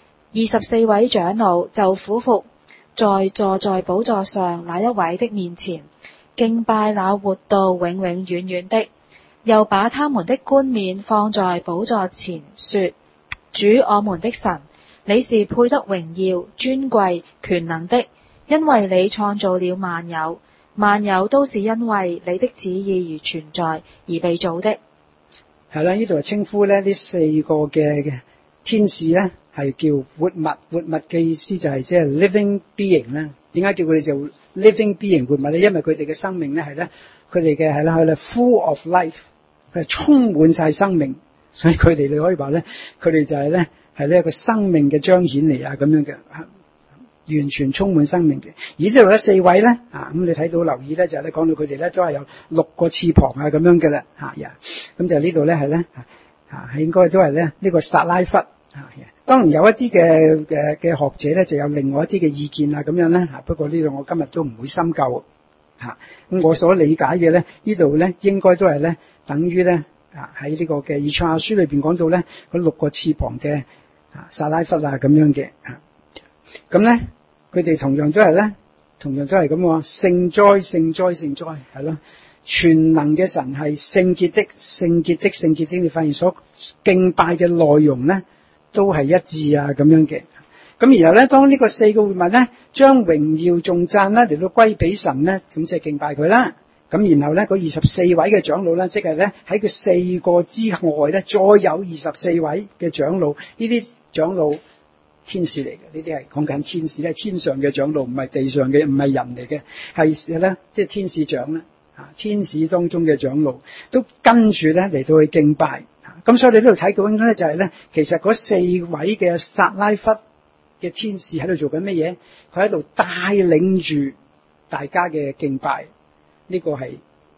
[SPEAKER 2] ，24位長老就俯伏在坐在寶座上那一位的面前，敬拜那活到永永遠遠的，又把他們的冠冕放在寶座前，說：主我們的神，你是配得榮耀、尊貴、權能的，因為你創造了萬有，萬有都是因為你的旨意而存在，而被造的。
[SPEAKER 1] 係啦，呢度係稱呼咧呢4個嘅天使咧係叫活物，活物嘅意思就係即係 living being 啦。點解叫佢哋做 living being 活物咧？因為佢哋嘅生命咧係咧，佢哋嘅係啦係啦 full of life， 佢係充滿晒生命，所以佢哋你可以話咧，佢哋就係咧係呢一個生命嘅彰顯嚟啊咁樣嘅，完全充滿生命嘅。而呢度咧4位咧咁你睇到留意咧就係咧講到佢哋咧都係有6個翅膀啊咁樣嘅啦咁就呢度咧係咧係應該都係咧呢個撒拉弗當然有一啲嘅學者咧就有另外一啲嘅意見啊咁樣咧不過呢度我今日都唔會深究咁我所理解嘅咧呢度咧應該都係咧等於咧喺呢個嘅以賽亞書裏邊講到咧嗰6個翅膀嘅撒拉弗咁樣嘅咁咧佢哋同樣都係咁喎，聖哉，聖哉，聖哉，係咯，全能嘅神係聖潔的，聖潔的，聖潔的。你發現所敬拜嘅內容咧都係一致啊咁樣嘅。咁然後咧，當呢個4個活物咧將榮耀頌讚咧嚟到歸俾神咧，咁即係敬拜佢啦。咁然後咧，嗰24位嘅長老咧，即係咧喺佢4個之外咧，再有24位嘅長老，呢啲長老天使嚟嘅，呢啲係講緊天使，係天上嘅長老，唔係地上嘅，唔係人嚟嘅，係咧即係天使長啦，天使當中嘅長老都跟住咧嚟到去敬拜。咁所以你呢度睇到咧就係咧，其實嗰4位嘅撒拉弗嘅天使喺度做緊乜嘢？佢喺度帶領住大家嘅敬拜，呢個係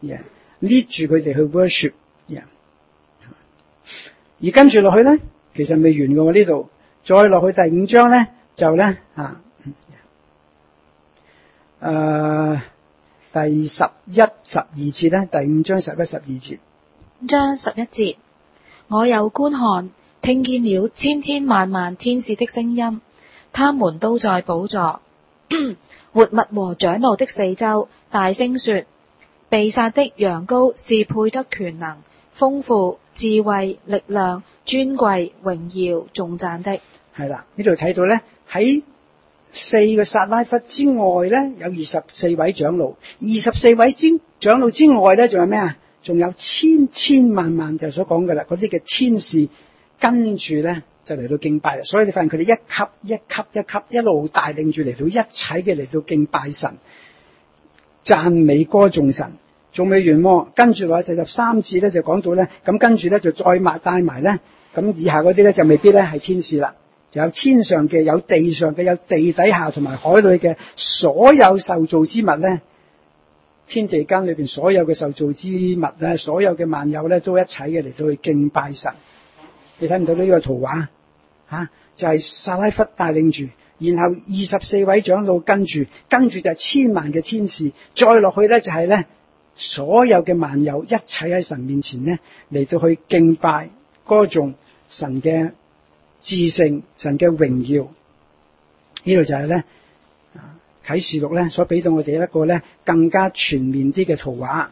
[SPEAKER 1] lead 住佢哋去 worship。而跟住落去咧，其實未完嘅喎呢度。再落去第5章咧，就咧第11、12節咧，第5章11、12節。
[SPEAKER 2] 5章11節，我有觀看，聽見了千千萬萬天使的聲音，他們都在寶座、活物和長老的四周，大聲說：被殺的羊羔是配得權能、豐富、智慧、力量、尊貴、榮耀、頌讚的。
[SPEAKER 1] 係啦，呢度睇到咧，喺4個撒拉弗之外咧，有24位長老，24位長老之外咧，仲有咩啊？仲有千千萬萬就所講嘅啦，嗰啲嘅天使跟住咧就嚟到敬拜啦。所以你發現佢哋一級一級一級一路帶領住嚟到一齊嘅嚟到敬拜神、讚美歌頌神。仲未完喎，跟住落去第13節咧就講到咧，咁跟住咧就再帶埋咧，咁以下嗰啲咧就未必咧係天使啦。就有天上嘅，有地上嘅，有地底下同埋海裏嘅所有受造之物咧，天地間裏邊所有嘅受造之物咧，所有嘅萬有咧，都一齊嘅嚟到去敬拜神。你睇唔到呢個圖畫就係撒拉弗帶領住然後24位長老跟住就係千萬嘅天使，再落去咧就係咧所有嘅萬有一齊喺神面前咧嚟到去敬拜歌頌神嘅至聖、神嘅榮耀。呢度就係咧啟示錄咧所俾到我哋一個咧更加全面啲嘅圖畫。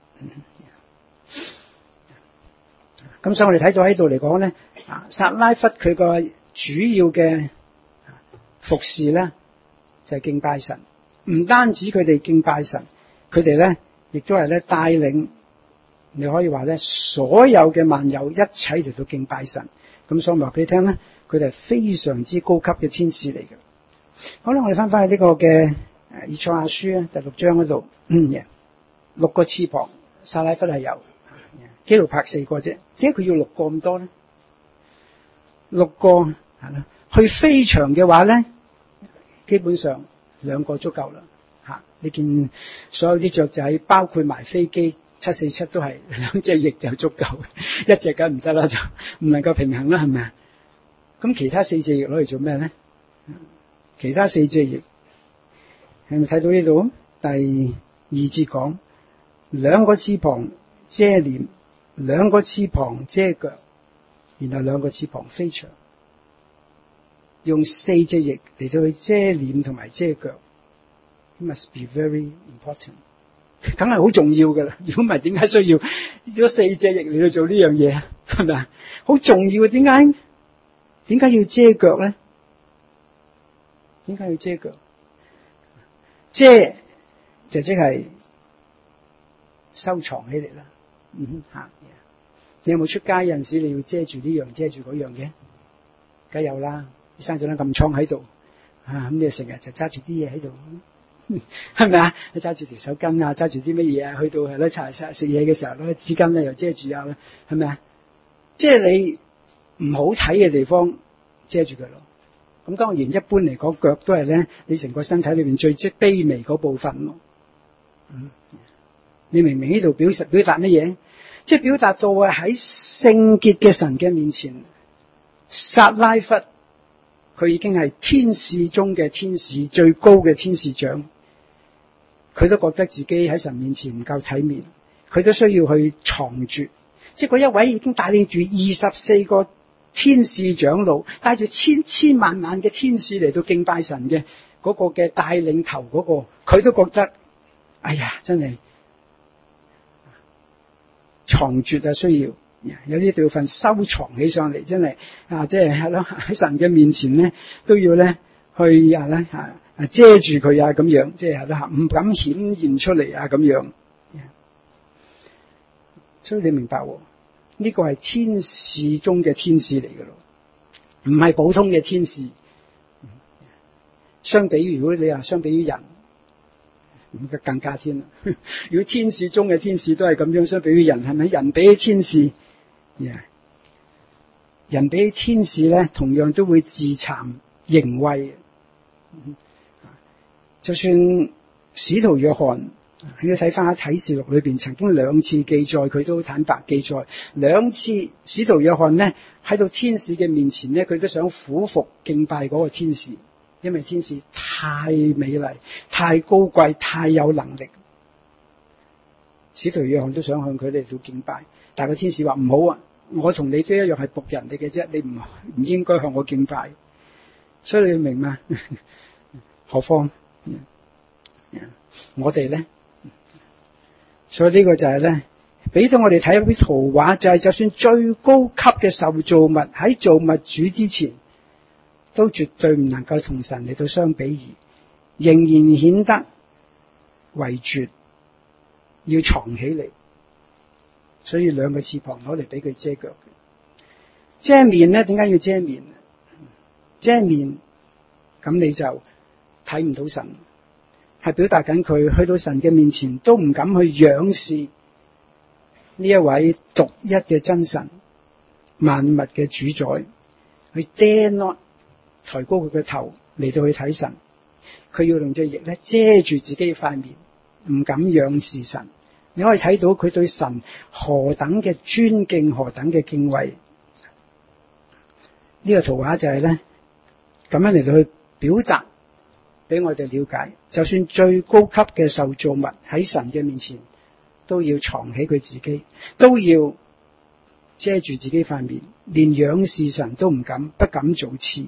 [SPEAKER 1] 咁所以我哋睇到喺度嚟講咧，撒拉弗佢個主要嘅服侍咧就係敬拜神。唔單止佢哋敬拜神，佢哋咧亦都係咧帶領，你可以話咧所有嘅萬有一齊嚟到敬拜神。咁所以我話俾你聽咧，佢哋係非常之高級嘅天使嚟嘅。好啦，我哋翻去呢個嘅以賽亞書啊第6章嗰度，6個翅膀，撒拉弗係有，基路伯4個啫，點解佢要6個咁多咧？6個係啦，去飛翔嘅話咧，基本上2個足夠啦。你見所有啲雀仔，包括埋飛機747都係2隻翼就足夠，一隻梗唔得啦，就唔能夠平衡啦，係咪啊？咁其他4隻翼攞嚟做咩咧？其他4隻翼係咪睇到呢度？第2節講2個翅膀遮臉，2個翅膀遮腳，然後2個翅膀飛翔，用4隻翼嚟到去遮臉同埋遮腳。It must be very important， 梗係好重要噶啦。如果唔係，點解需要咗4隻翼嚟到做呢樣嘢啊？係咪啊？好重要嘅，點解要遮腳咧？點解要遮腳？遮就即係收藏起嚟啦。你有冇出街有陣時你要遮住呢樣遮住嗰樣嘅？梗有啦，生咗粒暗瘡喺度，咁你成日就揸住啲嘢喺度，係咪啊？你揸住條手巾啊，揸住啲乜嘢啊？去到係咯，食嘢嘅時候攞紙巾咧又遮住啊，係咪啊？即係你唔好睇嘅地方遮住佢咯。咁當然一般嚟講，腳都係咧你成個身體裏邊最卑微嗰部分咯。你明明呢度表達乜嘢？即係表達到喺聖潔嘅神嘅面前，撒拉弗佢已經係天使中嘅天使，最高嘅天使長。佢都覺得自己喺神面前唔夠體面，佢都需要去藏住。即係嗰一位已經帶領住24個天使長老，帶住千萬嘅天使嚟到敬拜神嘅嗰個嘅帶領頭嗰個，佢都覺得哎呀，真係藏住啊，需要有啲部分收藏起上嚟，真係即係咯喺神嘅面前咧，都要咧去遮住佢啊，咁樣即係咯唔敢顯現出嚟啊，咁樣。所以你明白喎？呢個係天使中嘅天使嚟嘅咯，唔係普通嘅天使。相比如果你話相比於人，咁更加添啦。如果天使中嘅天使都係咁樣，相比於人，係咪人比起天使？人比起天使咧，同樣都會自慚形穢。就算使徒約翰，你要睇翻喺啟示錄裏邊曾經2次記載，佢都坦白記載2次。使徒約翰呢喺到天使嘅面前呢，佢都想俯伏敬拜嗰個天使，因為天使太美麗、太高貴、太有能力。使徒約翰都想向佢哋做敬拜，但係個天使話唔好啊，我同你都一樣係僕人嚟嘅啫，你唔應該向我敬拜。所以你要明嘛？何況我哋咧？所以呢個就係咧，俾到我哋睇一啲圖畫，就係就算最高級嘅受造物喺造物主之前，都絕對唔能夠同神嚟到相比擬，仍然顯得為絕，要藏起嚟。所以2個翅膀攞嚟俾佢遮腳。遮面咧，點解要遮面？遮面咁你就睇唔到神。係表達緊佢去到神嘅面前都唔敢去仰視呢一位獨一嘅真神，萬物嘅主宰。佢 dare not 抬高佢嘅頭嚟到去睇神，佢要用隻翼咧遮住自己嘅塊面，唔敢仰視神。你可以睇到佢對神何等嘅尊敬，何等嘅敬畏。呢個圖畫就係咧咁樣嚟到去表達俾我哋了解。就算最高級嘅受造物喺神嘅面前，都要藏起佢自己，都要遮住自己塊面，連仰視神都唔敢，不敢造次。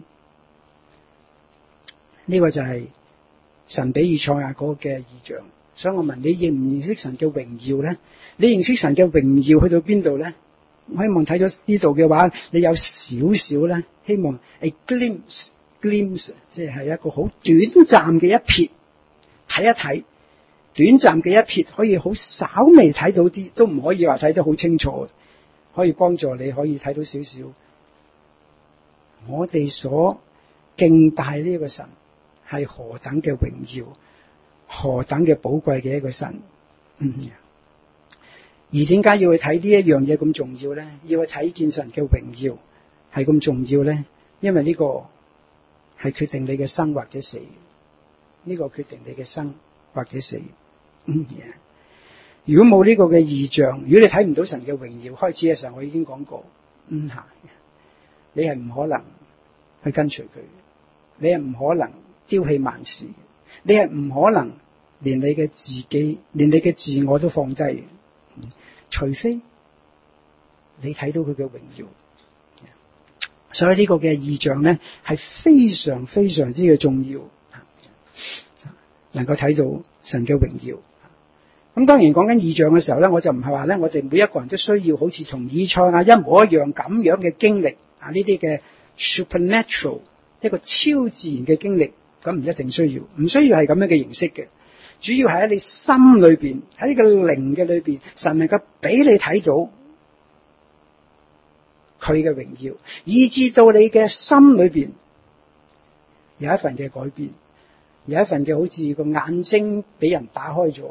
[SPEAKER 1] 呢個就係神俾以賽亞嗰個嘅異象。所以我問你認唔認識神嘅榮耀咧？你認識神嘅榮耀去到邊度咧？我希望睇咗呢度嘅話，你有少少咧，希望 a glimpse， 即係一個好短暫嘅一瞥，睇一睇，短暫嘅一瞥可以好稍微睇到啲，都唔可以話睇得好清楚，可以幫助你可以睇到少少。我哋所敬拜呢個神係何等嘅榮耀，何等嘅寶貴嘅一個神。而點解要去睇呢一樣嘢咁重要咧？要去睇見神嘅榮耀係咁重要咧？因為呢個係決定你嘅生或者死，呢個決定你嘅生或者死。如果冇呢個嘅異象，如果你睇唔到神嘅榮耀，開始嘅時候我已經講過，你係唔可能去跟隨佢，你係唔可能丟棄萬事，你係唔可能連你嘅自己，連你嘅自我都放低，除非你睇到佢嘅榮耀。所以呢個嘅異象咧係非常非常之嘅重要，能夠睇到神嘅榮耀。咁當然講緊異象嘅時候咧，我就唔係話咧我哋每一個人都需要好似同以賽亞一模一樣咁樣嘅經歷啊，呢啲嘅 supernatural 一個超自然嘅經歷，咁唔一定需要，唔需要係咁樣嘅形式嘅。主要係喺你心裏邊，喺呢個靈嘅裏邊，神能夠俾你睇到佢嘅榮耀，以致到你嘅心裏邊有一份嘅改變，有一份嘅好似個眼睛俾人打開咗，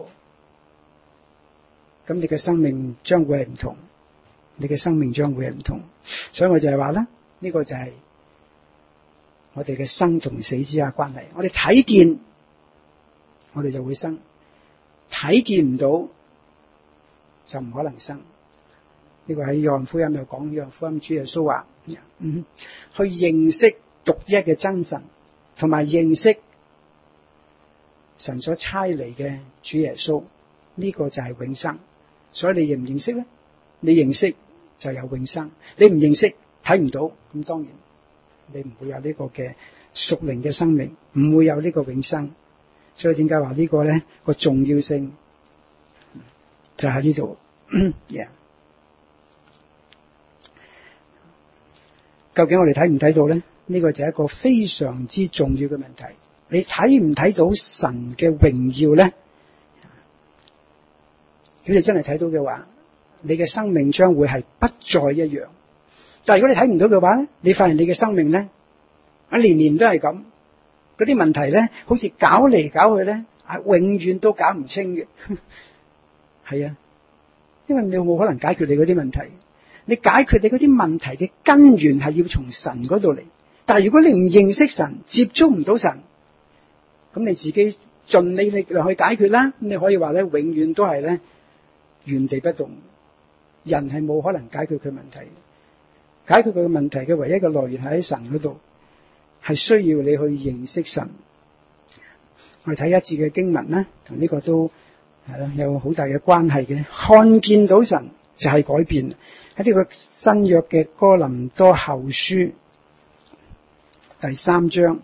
[SPEAKER 1] 咁你嘅生命將會係唔同，你嘅生命將會係唔同。所以我就係話咧，呢個就係我哋嘅生同死之間嘅關係。我哋睇見，我哋就會生；睇見唔到，就唔可能生。呢個喺約翰福音有講，約翰福音主耶穌話，去認識獨一嘅真神，同埋認識神所差嚟嘅主耶穌，呢個就係永生。所以你認唔認識咧？你認識就有永生，你唔認識睇唔到，咁當然你唔會有呢個嘅屬靈嘅生命，唔會有呢個永生。所以點解話呢個咧個重要性就喺呢度。究竟我哋睇唔睇到咧？呢個就係一個非常之重要嘅問題。你睇唔睇到神嘅榮耀咧？如果你真係睇到嘅話，你嘅生命將會係不再一樣。但係如果你睇唔到嘅話咧，你發現你嘅生命咧，年年都係咁，嗰啲問題咧，好似搞嚟搞去咧，永遠都搞唔清嘅。係啊，因為你冇可能解決你嗰啲問題。你解決你嗰啲問題嘅根源係要從神嗰度嚟。但係如果你唔認識神，接觸唔到神，咁你自己盡你力量去解決啦。咁你可以話咧，永遠都係咧原地不動。人係冇可能解決佢問題，解決佢嘅問題嘅唯一嘅來源係喺神嗰度，係需要你去認識神。我哋睇一節嘅經文咧，同呢個都係啦，有好大嘅關係嘅。看見到神就係改變。喺呢個新約嘅哥林多後書第3章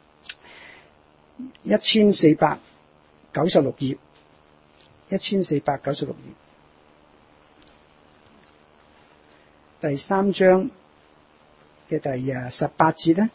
[SPEAKER 1] 1496頁，1496頁第3章嘅第18節咧。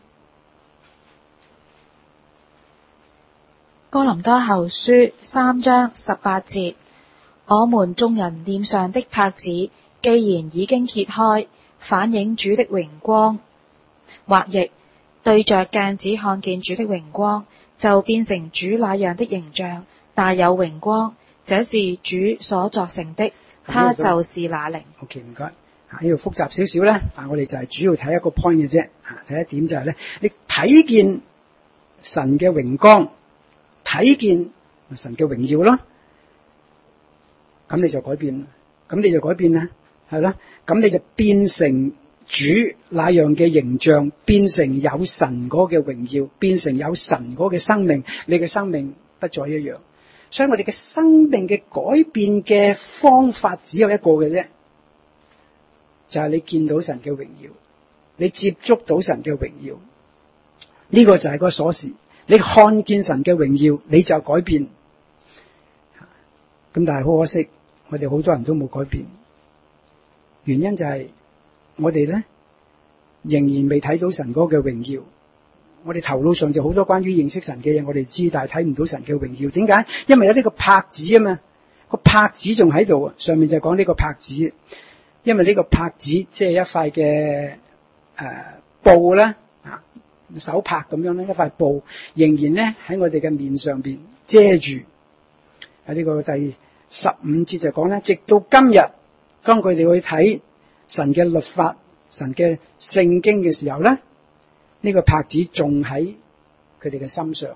[SPEAKER 2] 哥林多後書3章18節，我們眾人臉上的帕子既然已經揭開，反映主的榮光，或譯對着鏡子看見主的榮光，就變成主那樣的形象，大有榮光。這是主所作成的，他就是那靈。
[SPEAKER 1] OK， 唔該。呢度複雜少少咧，但我哋就係主要睇一個 point 嘅啫。睇一點就係咧，你睇見神嘅榮光，睇見神嘅榮耀咯，咁你就改變，咁你就改變啦，係啦，咁你就變成主那樣嘅形象，變成有神嗰嘅榮耀，變成有神嗰嘅生命，你嘅生命不再一樣。所以我哋嘅生命嘅改變嘅方法只有一個嘅啫，就係你見到神嘅榮耀，你接觸到神嘅榮耀，呢個就係個鎖匙。你看見神嘅榮耀，你就改變。咁但係好可惜，我哋好多人都冇改變，原因就係我哋咧仍然未睇到神嗰個榮耀。我哋頭腦上就好多關於認識神嘅嘢，我哋知，但係睇唔到神嘅榮耀。點解？因為有呢個帕子啊嘛，個帕子仲喺度啊，上面就講呢個帕子。因為呢個帕子即係一塊嘅布啦，手帕咁樣咧，一塊布仍然咧喺我哋嘅面上邊遮住。喺呢個第15節就講咧，直到今日，當佢哋去睇神嘅律法、神嘅聖經嘅時候咧，呢個帕子仲喺佢哋嘅心上。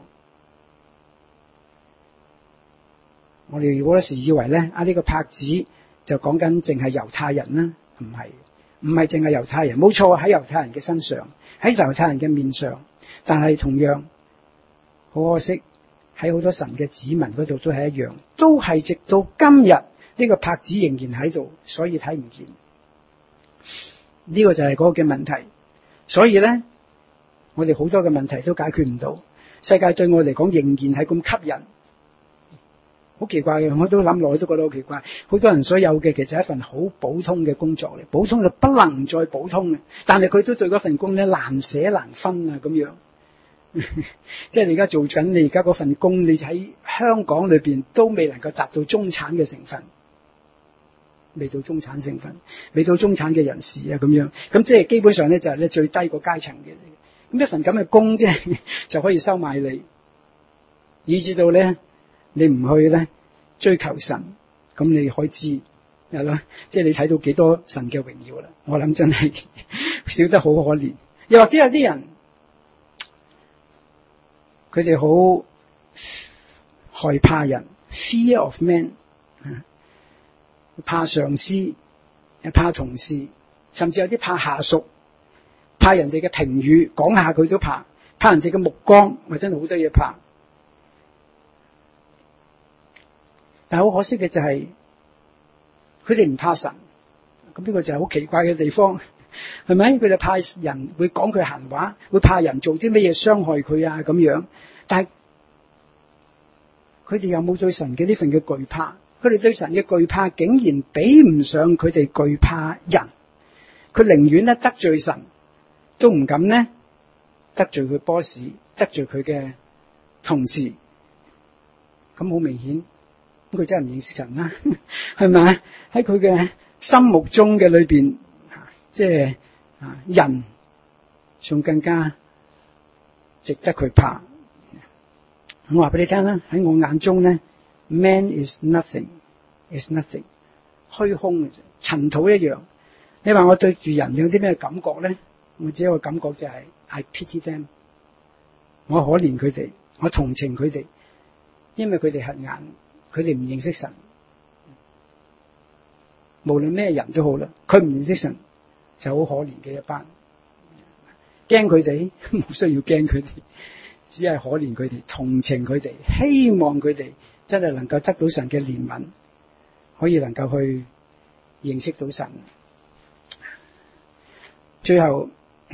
[SPEAKER 1] 我哋好多時以為咧，呢個帕子就講緊淨係猶太人啦，唔係淨係猶太人，冇錯，喺猶太人嘅身上，喺猶太人嘅面上，但係同樣好可惜，喺好多神嘅子民嗰度都係一樣，都係直到今日呢個帕子仍然喺度，所以睇唔見。呢個就係嗰個嘅問題。所以咧，我哋好多嘅問題都解決唔到。世界對我嚟講仍然係咁吸引，好奇怪嘅。我都諗落去都覺得好奇怪。好多人所有嘅其實係一份好普通嘅工作嚟，普通就不能再普通嘅。但係佢都對嗰份工咧難捨難分啊咁樣。即係你而家做緊你而家嗰份工，你喺香港裏邊都未能夠達到中產嘅成分，未到中產成分，未到中產嘅人士啊咁樣。咁即係基本上咧就係咧最低個階層嘅。咁一份咁嘅工即係就可以收買你，以至到咧你唔去咧追求神，咁你可以知係咯，即係你睇到幾多神嘅榮耀啦。我諗真係少得好可憐。又或者有啲人，佢哋好害怕人 ，fear of man， 怕上司，又怕同事，甚至有啲怕下屬，怕人哋嘅評語，講下佢都怕，怕人哋嘅目光，或者好多嘢怕。但係好可惜嘅就係，佢哋唔怕神，咁呢個就係好奇怪嘅地方，係咪？佢哋怕人會講佢閒話，會怕人做啲咩嘢傷害佢啊咁樣。但係佢哋有冇對神嘅呢份嘅懼怕？佢哋對神嘅懼怕竟然比唔上佢哋懼怕人。佢寧願咧得罪神，都唔敢咧得罪佢 boss， 得罪佢嘅同事。咁好明顯，佢真係唔認識神啦，係咪？喺佢嘅心目中嘅裏邊，即係人仲更加值得佢怕。我話俾你聽啦，喺我眼中咧 ，man is nothing， 虛空嘅啫，塵土一樣。你話我對住人有啲咩感覺咧？我只有個感覺就係 I pity them， 我可憐佢哋，我同情佢哋，因為佢哋瞎眼，佢哋唔認識神。無論咩人都好啦，佢唔認識神就好可憐嘅一班。驚佢哋，冇需要驚佢哋。只係可憐佢哋，同情佢哋，希望佢哋真係能夠得到神嘅憐憫，可以能夠去認識到神。最後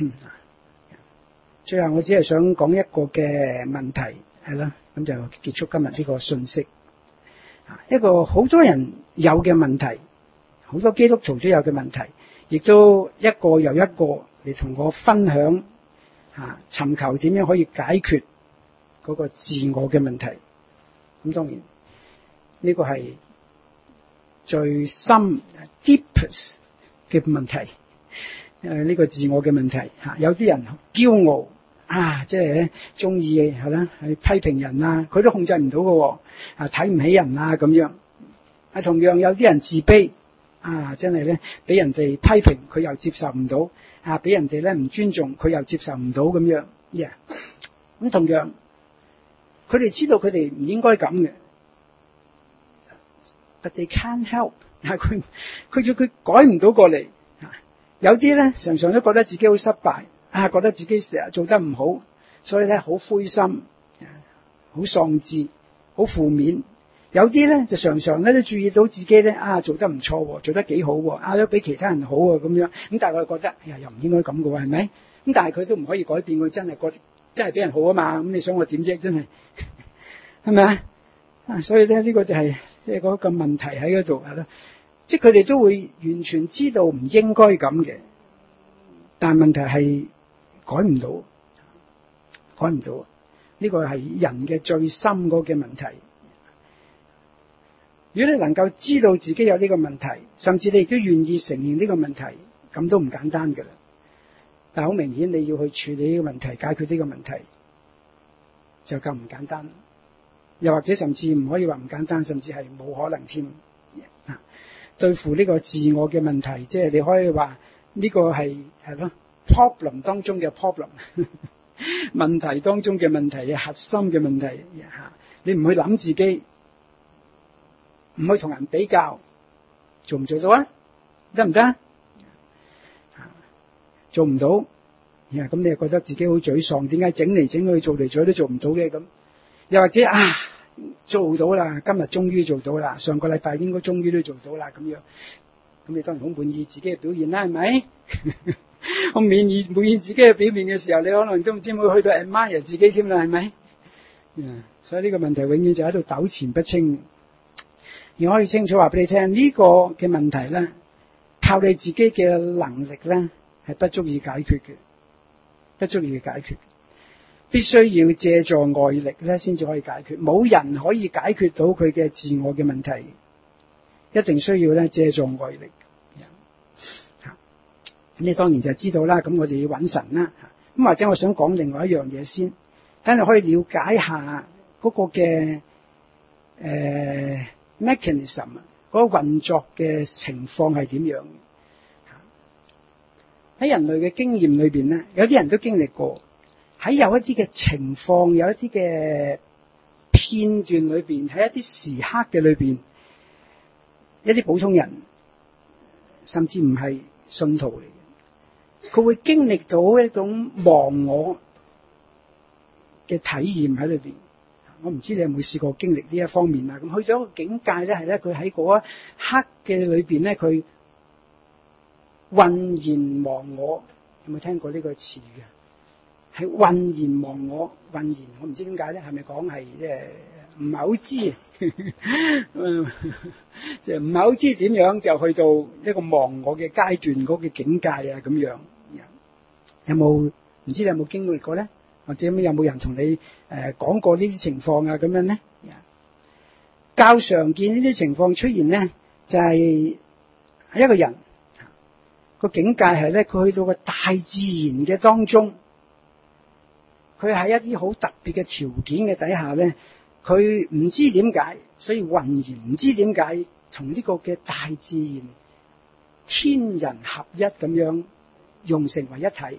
[SPEAKER 1] 我只係想講一個嘅問題，係啦，咁就結束今日呢個信息。一個好多人有嘅問題，好多基督徒都有嘅問題，亦都一個又一個嚟同我分享。尋求點樣可以解決嗰個自我嘅問題。咁當然呢個係最深 deepest 嘅問題。呢個自我嘅問題，有啲人驕傲即係中意係啦，去批評人啊，佢都控制唔到嘅，睇唔起人啊咁樣。同樣有啲人自卑。真係咧，俾人哋批評佢又接受唔到，俾人哋咧唔尊重佢又接受唔到咁樣。咁同樣，佢哋知道佢哋唔應該咁嘅 ，but they can't help， 佢改唔到過嚟。 有啲咧常常都覺得自己好失敗，覺得自己成日做得唔好，所以咧好灰心，好喪志，好負面。有啲咧就常常咧都注意到自己咧做得唔錯，做得幾好，都比其他人好咁樣。咁但係佢覺得，又唔應該咁嘅喎，係咪？咁但係佢都唔可以改變，佢真係比人好啊嘛。咁你想我點啫？真係係咪啊？所以咧呢個就係即係嗰個問題喺嗰度係咯。即係佢哋都會完全知道唔應該咁嘅，但係問題係改唔到。呢個係人嘅最深嗰嘅問題。如果你能夠知道自己有呢個問題，甚至你亦都願意承認呢個問題，咁都唔簡單㗎啦。但係好明顯，你要去處理呢個問題，解決呢個問題，就夠唔簡單。又或者甚至唔可以話唔簡單，甚至係冇可能添。對付呢個自我嘅問題，即係你可以話呢個係咯 problem 當中嘅 problem， 問題當中嘅問題，核心嘅問題。你唔去諗自己，唔去同人比較，做唔做到啊？得唔得？做唔到，咁你又覺得自己好沮喪，點解整嚟整去做嚟做去都做唔到嘅咁？又或者做到啦，今日終於做到啦，上個禮拜應該終於都做到啦咁樣，咁你當然好滿意自己嘅表現啦，係咪？好滿意自己嘅表現嘅時候，你可能都唔知會去到 admire 自己添啦，係咪？所以呢個問題永遠就喺度糾纏不清。而我可以清楚話俾你聽，呢個嘅問題咧，靠你自己嘅能力咧係不足以解決嘅，必須要借助外力咧先至可以解決。冇人可以解決到佢嘅自我嘅問題，一定需要咧借助外力。咁你當然就知道啦。咁我哋要揾神啦。咁或者我想講另外一樣嘢先，等你可以了解下嗰個嘅mechanism 嗰個運作嘅情況係點樣。喺人類嘅經驗裏邊咧，有啲人都經歷過。喺有一啲嘅情況，有一啲嘅片段裏邊，喺一啲時刻嘅裏邊，一啲普通人甚至唔係信徒嚟嘅，佢會經歷到一種忘我嘅體驗喺裏邊。我唔知你有冇試過經歷呢一方面啊？咁去到一個境界咧，係咧佢喺嗰一刻嘅裏邊咧，佢渾然忘我。有冇聽過呢個詞嘅？係渾然忘我，我唔知點解咧，係咪講係唔係好知，即係唔係好知點樣就去到一個忘我嘅階段嗰個境界啊咁樣。有冇唔知你有冇經歷過咧？或者有冇人同你講過呢啲情況啊咁樣咧？較常見呢啲情況出現咧，就係一個人個境界係咧，佢去到個大自然嘅當中。佢喺一啲好特別嘅條件嘅底下咧，佢唔知點解，所以渾然唔知點解同呢個嘅大自然天人合一咁樣融成為一體。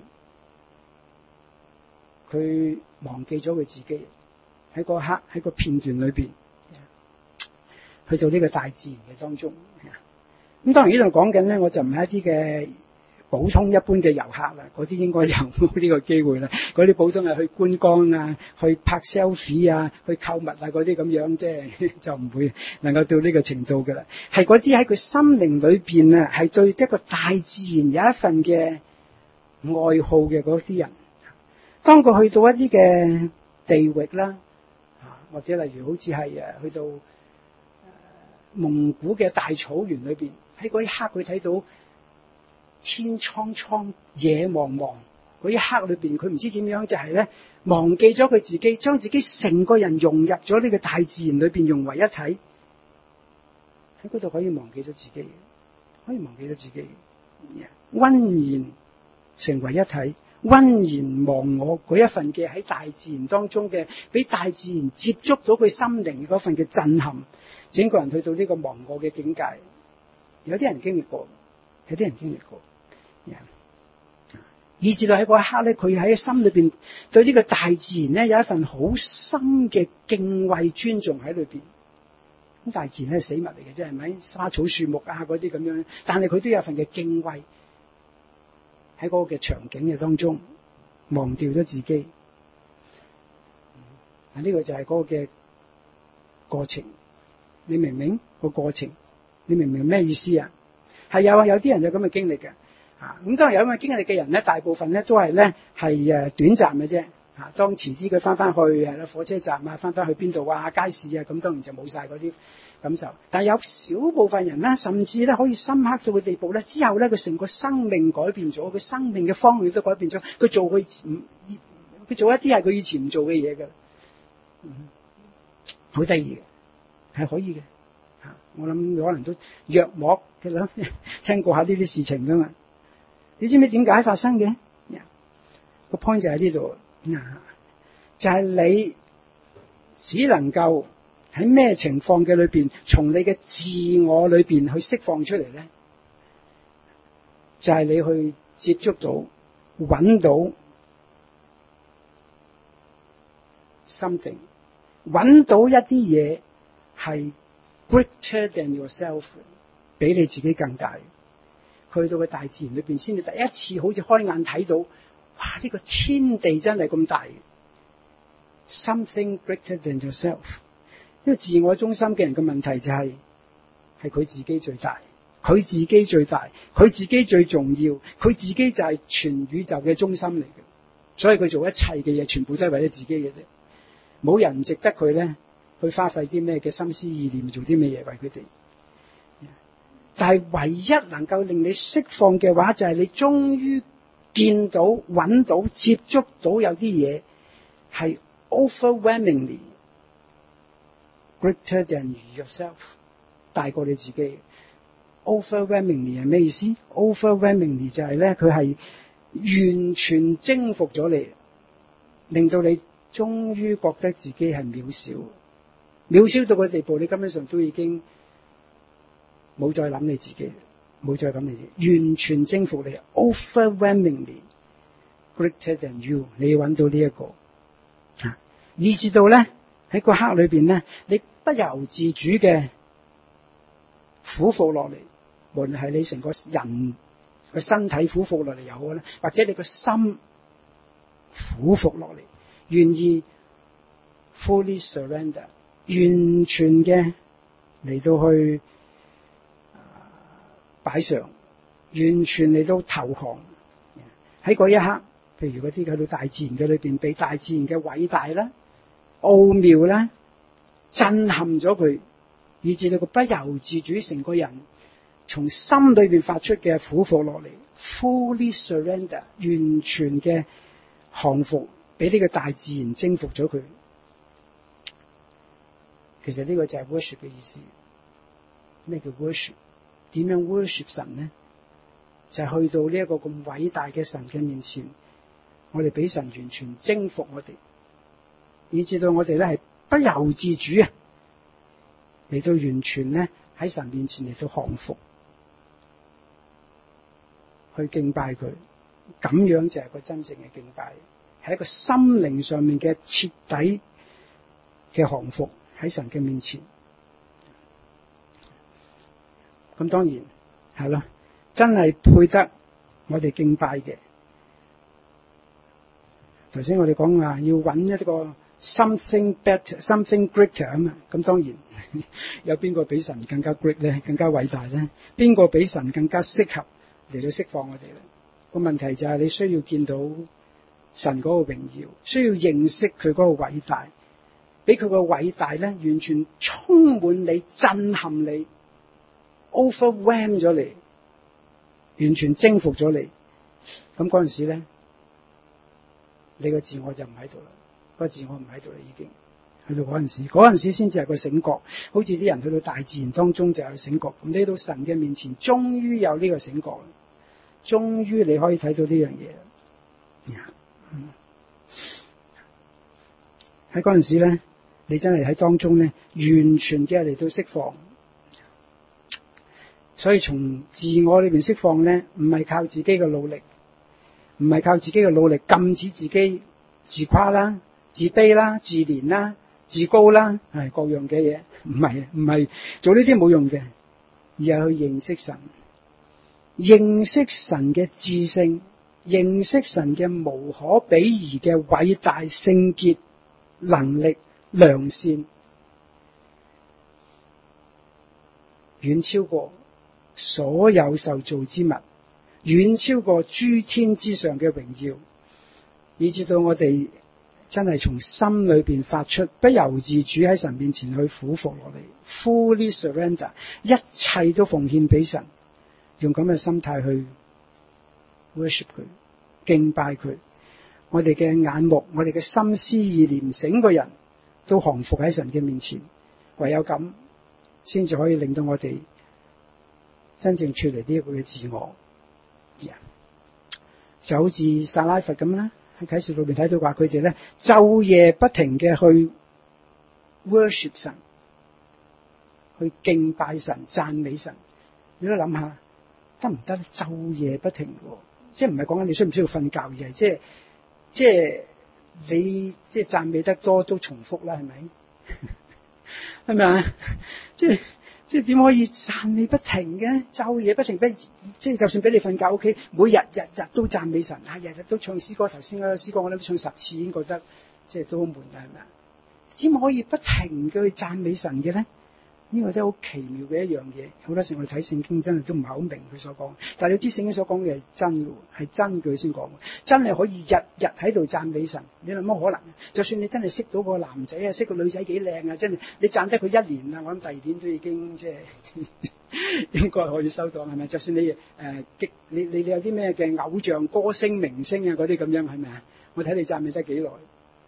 [SPEAKER 1] 佢忘記咗佢自己喺嗰刻喺個片段裏邊，去到呢個大自然嘅當中。咁當然呢度講緊咧，我就唔係一啲嘅普通一般嘅遊客啦，嗰啲應該就冇呢個機會啦。嗰啲普通係去觀光啊，去拍 selfie 啊，去購物啊嗰啲咁樣，即係就唔會能夠到呢個程度噶啦。係嗰啲喺佢心靈裏邊啊，係對一個大自然有一份嘅愛好嘅嗰啲人。當佢去到一啲嘅地域啦，或者例如好似係去到蒙古嘅大草原裏邊，喺嗰一刻佢睇到天蒼蒼野茫茫嗰一刻裏邊，佢唔知點樣就係咧忘記咗佢自己，將自己成個人融入咗呢個大自然裏邊，融為一體。喺嗰度可以忘記咗自己，溫然成為一體，溫然忘我嗰一份嘅喺大自然當中嘅，俾大自然接觸到佢心靈嗰份嘅震撼，整個人去到呢個忘我嘅境界。有啲人經歷過。以至到喺嗰一刻咧，佢喺心裏邊對呢個大自然咧有一份好深嘅敬畏尊重喺裏邊。咁大自然係死物嚟嘅啫，係咪？花草樹木啊嗰啲咁樣，但係佢都有一份嘅敬畏。 喺嗰個嘅場景嘅當中忘掉咗自己。呢個就係嗰個嘅過程，你明唔明個過程？你明唔明咩意思啊？係有啲人有咁嘅經歷嘅，咁當然有咁嘅經歷嘅人咧，大部分咧都係咧係短暫嘅啫。當遲啲佢翻去係啦，火車站啊，翻去邊度啊，街市啊，咁當然就冇晒嗰啲感受。但係有少部分人咧，甚至咧可以深刻到嘅地步咧，之後咧佢成個生命改變咗，佢生命嘅方向都改變咗，佢做一啲係佢以前唔做嘅嘢嘅。好得意嘅，係可以嘅。我諗可能都約莫嘅啦，聽過下呢啲事情噶嘛。你知唔知點解發生嘅？個 point 就喺呢度，就係你只能夠喺咩情況嘅裏邊，從你嘅自我裏邊去釋放出嚟咧，就係你去接觸到、揾到 something， 揾到一啲嘢係 greater than yourself， 比你自己更大。去到個大自然裏邊，先至第一次好似開眼睇到，哇！呢個天地真係咁大 ，something greater than yourself。因為自我中心嘅人嘅問題就係佢自己最大，佢自己最大，佢自己最重要，佢自己就係全宇宙嘅中心嚟嘅，所以佢做一切嘅嘢，全部都係為咗自己嘅啫。冇人值得佢咧去花費啲咩嘅心思意念，做啲咩嘢為佢哋。但係唯一能夠令你釋放嘅話，就係你終於見到、揾到、接觸到有啲嘢係 overwhelmingly greater than yourself， 大過你自己。overwhelmingly 係咩意思？ overwhelmingly 就係咧，佢係完全征服咗你，令到你終於覺得自己係渺小，渺小到個地步，你根本上都已經冇再諗你自己，冇再諗你自己，完全征服你 ，overwhelmingly greater than you。你要揾到呢一個，以至到咧喺個刻裏邊咧，你不由自主嘅俯伏落嚟，無論係你成個人個身體俯伏落嚟又好咧，或者你個心俯伏落嚟，願意 fully surrender， 完全嘅嚟到去擺上，完全嚟到投降。喺嗰一刻，譬如嗰啲去到大自然嘅裏邊，被大自然嘅偉大啦、奧妙啦震撼咗佢，以至到佢不由自主，成個人從心裏邊發出嘅俯伏落嚟 ，fully surrender， 完全嘅降服，俾呢個大自然征服咗佢。其實呢個就係 worship 嘅意思。咩叫 worship？點樣 worship 神呢？就係去到呢一個咁偉大嘅神嘅面前，我哋俾神完全征服我哋，以至到我哋咧係不由自主啊，嚟到完全咧喺神面前嚟到降服，去敬拜佢。咁樣就係個真正嘅敬拜，係一個心靈上面嘅徹底嘅降服喺神嘅面前。咁當然係咯，真係配得我哋敬拜嘅。頭先我哋講話要揾一個 something better、something greater 啊嘛。咁當然有邊個比神更加 great 咧？更加偉大咧？邊個比神更加適合嚟到釋放我哋咧？個問題就係你需要見到神嗰個榮耀，需要認識佢嗰個偉大，俾佢個偉大咧完全充滿你、震撼你。overwhelm 咗你，完全征服咗你。咁嗰陣時咧，你個自我就唔喺度啦，個自我唔喺度啦，已經去到嗰陣時先至係個醒覺。好似啲人去到大自然當中就有醒覺，咁你到神嘅面前，終於有呢個醒覺，終於你可以睇到呢樣嘢。喺嗰陣時咧，你真係喺當中咧，完全嘅嚟到釋放。所以從自我裏邊釋放咧，唔係靠自己嘅努力，唔係靠自己嘅努力禁止自己自誇啦、自卑啦、自憐啦、自高啦，係各樣嘅嘢，唔係做呢啲冇用嘅，而係去認識神，認識神嘅至聖， 認識神嘅無可比擬嘅偉大聖潔能力良善，遠超過所有受造之物，遠超過諸天之上嘅榮耀，以至到我哋真係從心裏邊發出，不由自主喺神面前去俯伏落嚟 ，fully surrender， 一切都奉獻俾神，用咁嘅心態去 worship 佢，敬拜佢。我哋嘅眼目，我哋嘅心思意念，整個人都降服喺神嘅面前，唯有咁先至可以令到我哋真正脫離呢一個嘅自我。就好似撒拉弗咁啦，喺啟示錄裏邊睇到話佢哋咧晝夜不停嘅去 worship 神，去敬拜神、讚美神。你都諗下得唔得？晝夜不停嘅，即係唔係講緊你需唔需要瞓覺，而係即係你即係讚美得多都重複啦，係咪？係咪啊？即係點可以讚美不停嘅？晝夜不停，即係就算俾你瞓覺 OK， 每日都讚美神，日日都唱詩歌。頭先嗰個詩歌我諗唱10次已經覺得即係都好悶啦，係咪啊？點可以不停嘅去讚美神嘅咧？呢個真係好奇妙嘅一樣嘢。好多時我哋睇聖經真係都唔係好明佢所講，但係你知聖經所講嘅係真嘅，係真句先講，真係可以日日喺度讚美神。你諗乜可能？就算你真係識到個男仔啊，識個女仔幾靚啊，真係你讚得佢1年啊，我諗第2年都已經即係應該可以收到，係咪？就算你你有啲咩嘅偶像歌星明星啊嗰啲咁樣，係咪啊？我睇你讚美得幾耐？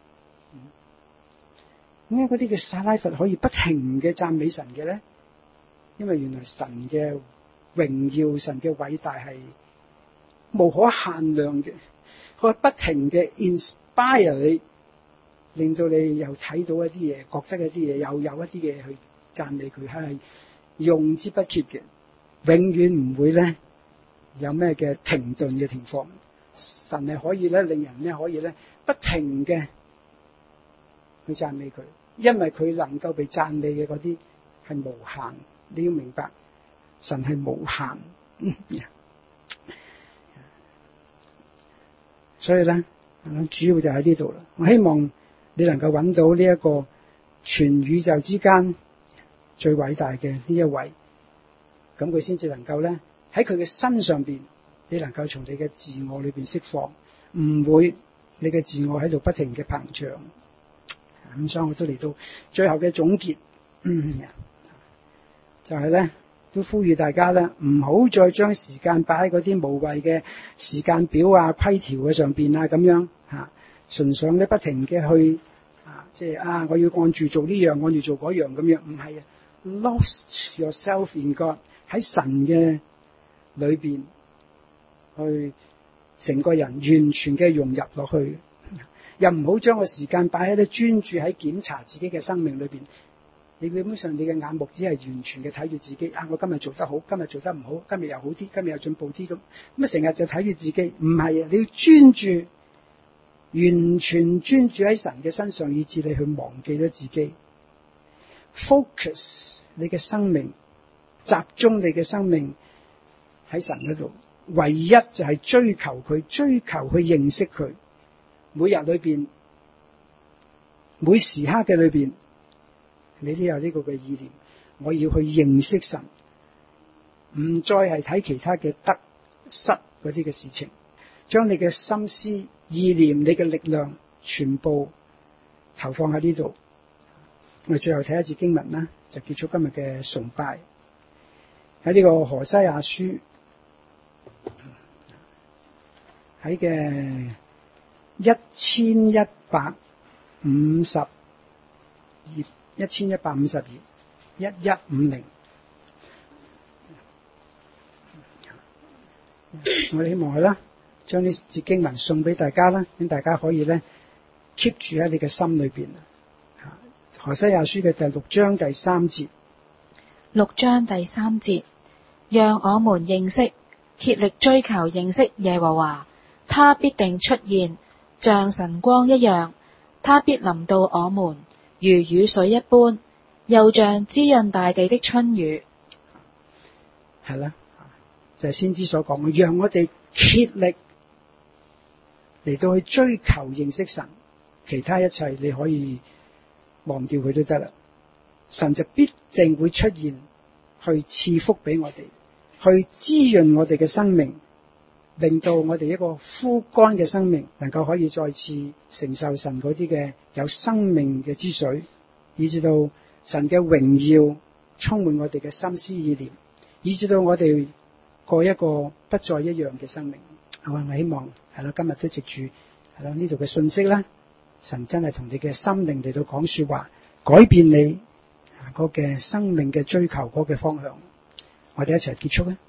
[SPEAKER 1] 點解嗰啲嘅撒拉弗可以不停嘅讚美神嘅咧？因為原來神嘅榮耀、神嘅偉大係無可限量嘅，佢不停嘅 inspire 你，令到你又睇到一啲嘢，覺得一啲嘢，又有一啲嘢去讚美佢，係用之不竭嘅，永遠唔會咧有咩嘅停頓嘅情況。神係可以咧令人咧可以咧不停嘅去讚美佢，因為佢能夠被讚美嘅嗰啲係無限。你要明白，神係無限。所以咧，主要就喺呢度啦。我希望你能夠揾到呢一個全宇宙之間最偉大嘅呢一位，咁佢先至能夠咧喺佢嘅身上邊，你能夠從你嘅自我裏邊釋放，唔會你嘅自我喺度不停嘅膨脹。咁所以我都嚟到最後嘅總結，就係咧都呼籲大家咧唔好再將時間擺喺嗰啲無謂嘅時間表啊、規條嘅上邊啊咁樣嚇，純粹咧不停嘅去即係我要按住做呢樣，按住做嗰樣咁樣，唔係啊 ，lost yourself in God， 喺神嘅裏邊去成個人完全嘅融入落去。又唔好將個時間擺喺咧專注喺檢查自己嘅生命裏邊。你基本上你嘅眼目只係完全嘅睇住自己。我今日做得好，今日做得唔好，今日又好啲，今日又進步啲咁。成日就睇住自己，唔係啊！你要專注，完全專注喺神嘅身上，以致你去忘記咗自己。Focus 你嘅生命，集中你嘅生命喺神嗰度。唯一就係追求佢，追求去認識佢。每日裏邊，每時刻嘅裏邊，你都有呢個嘅意念，我要去認識神，唔再係睇其他嘅得失嗰啲嘅事情，將你嘅心思意念、你嘅力量全部投放喺呢度。我哋最後睇一節經文啦，就結束今日嘅崇拜。喺呢個何西阿書喺嘅1150頁，1150頁1150。我哋希望佢啦，將呢節經文送俾大家啦，咁大家可以咧 keep 住喺你嘅心裏邊。何西阿書嘅第6章第3節，6章第3節，
[SPEAKER 2] 讓我們認識，竭力追求認識耶和華，他必定出現，像晨光一樣，他必臨到我們，如雨水一般，又像滋潤大地的春雨。
[SPEAKER 1] 係啦，就係先知所講嘅，讓我哋竭力嚟到去追求認識神，其他一切你可以忘掉佢都得啦。神就必定會出現，去賜福俾我哋，去滋潤我哋嘅生命，令到我哋一個枯乾嘅生命能夠可以再次承受神嗰啲嘅有生命嘅之水，以至到神嘅榮耀充滿我哋嘅心思意念，以至到我哋過一個不再一樣嘅生命。我希望係咯，今日都藉住係咯呢度嘅信息啦，神真係同你嘅心靈嚟到講說話，改變你嗰嘅生命嘅追求嗰嘅方向。我哋一齊結束啦。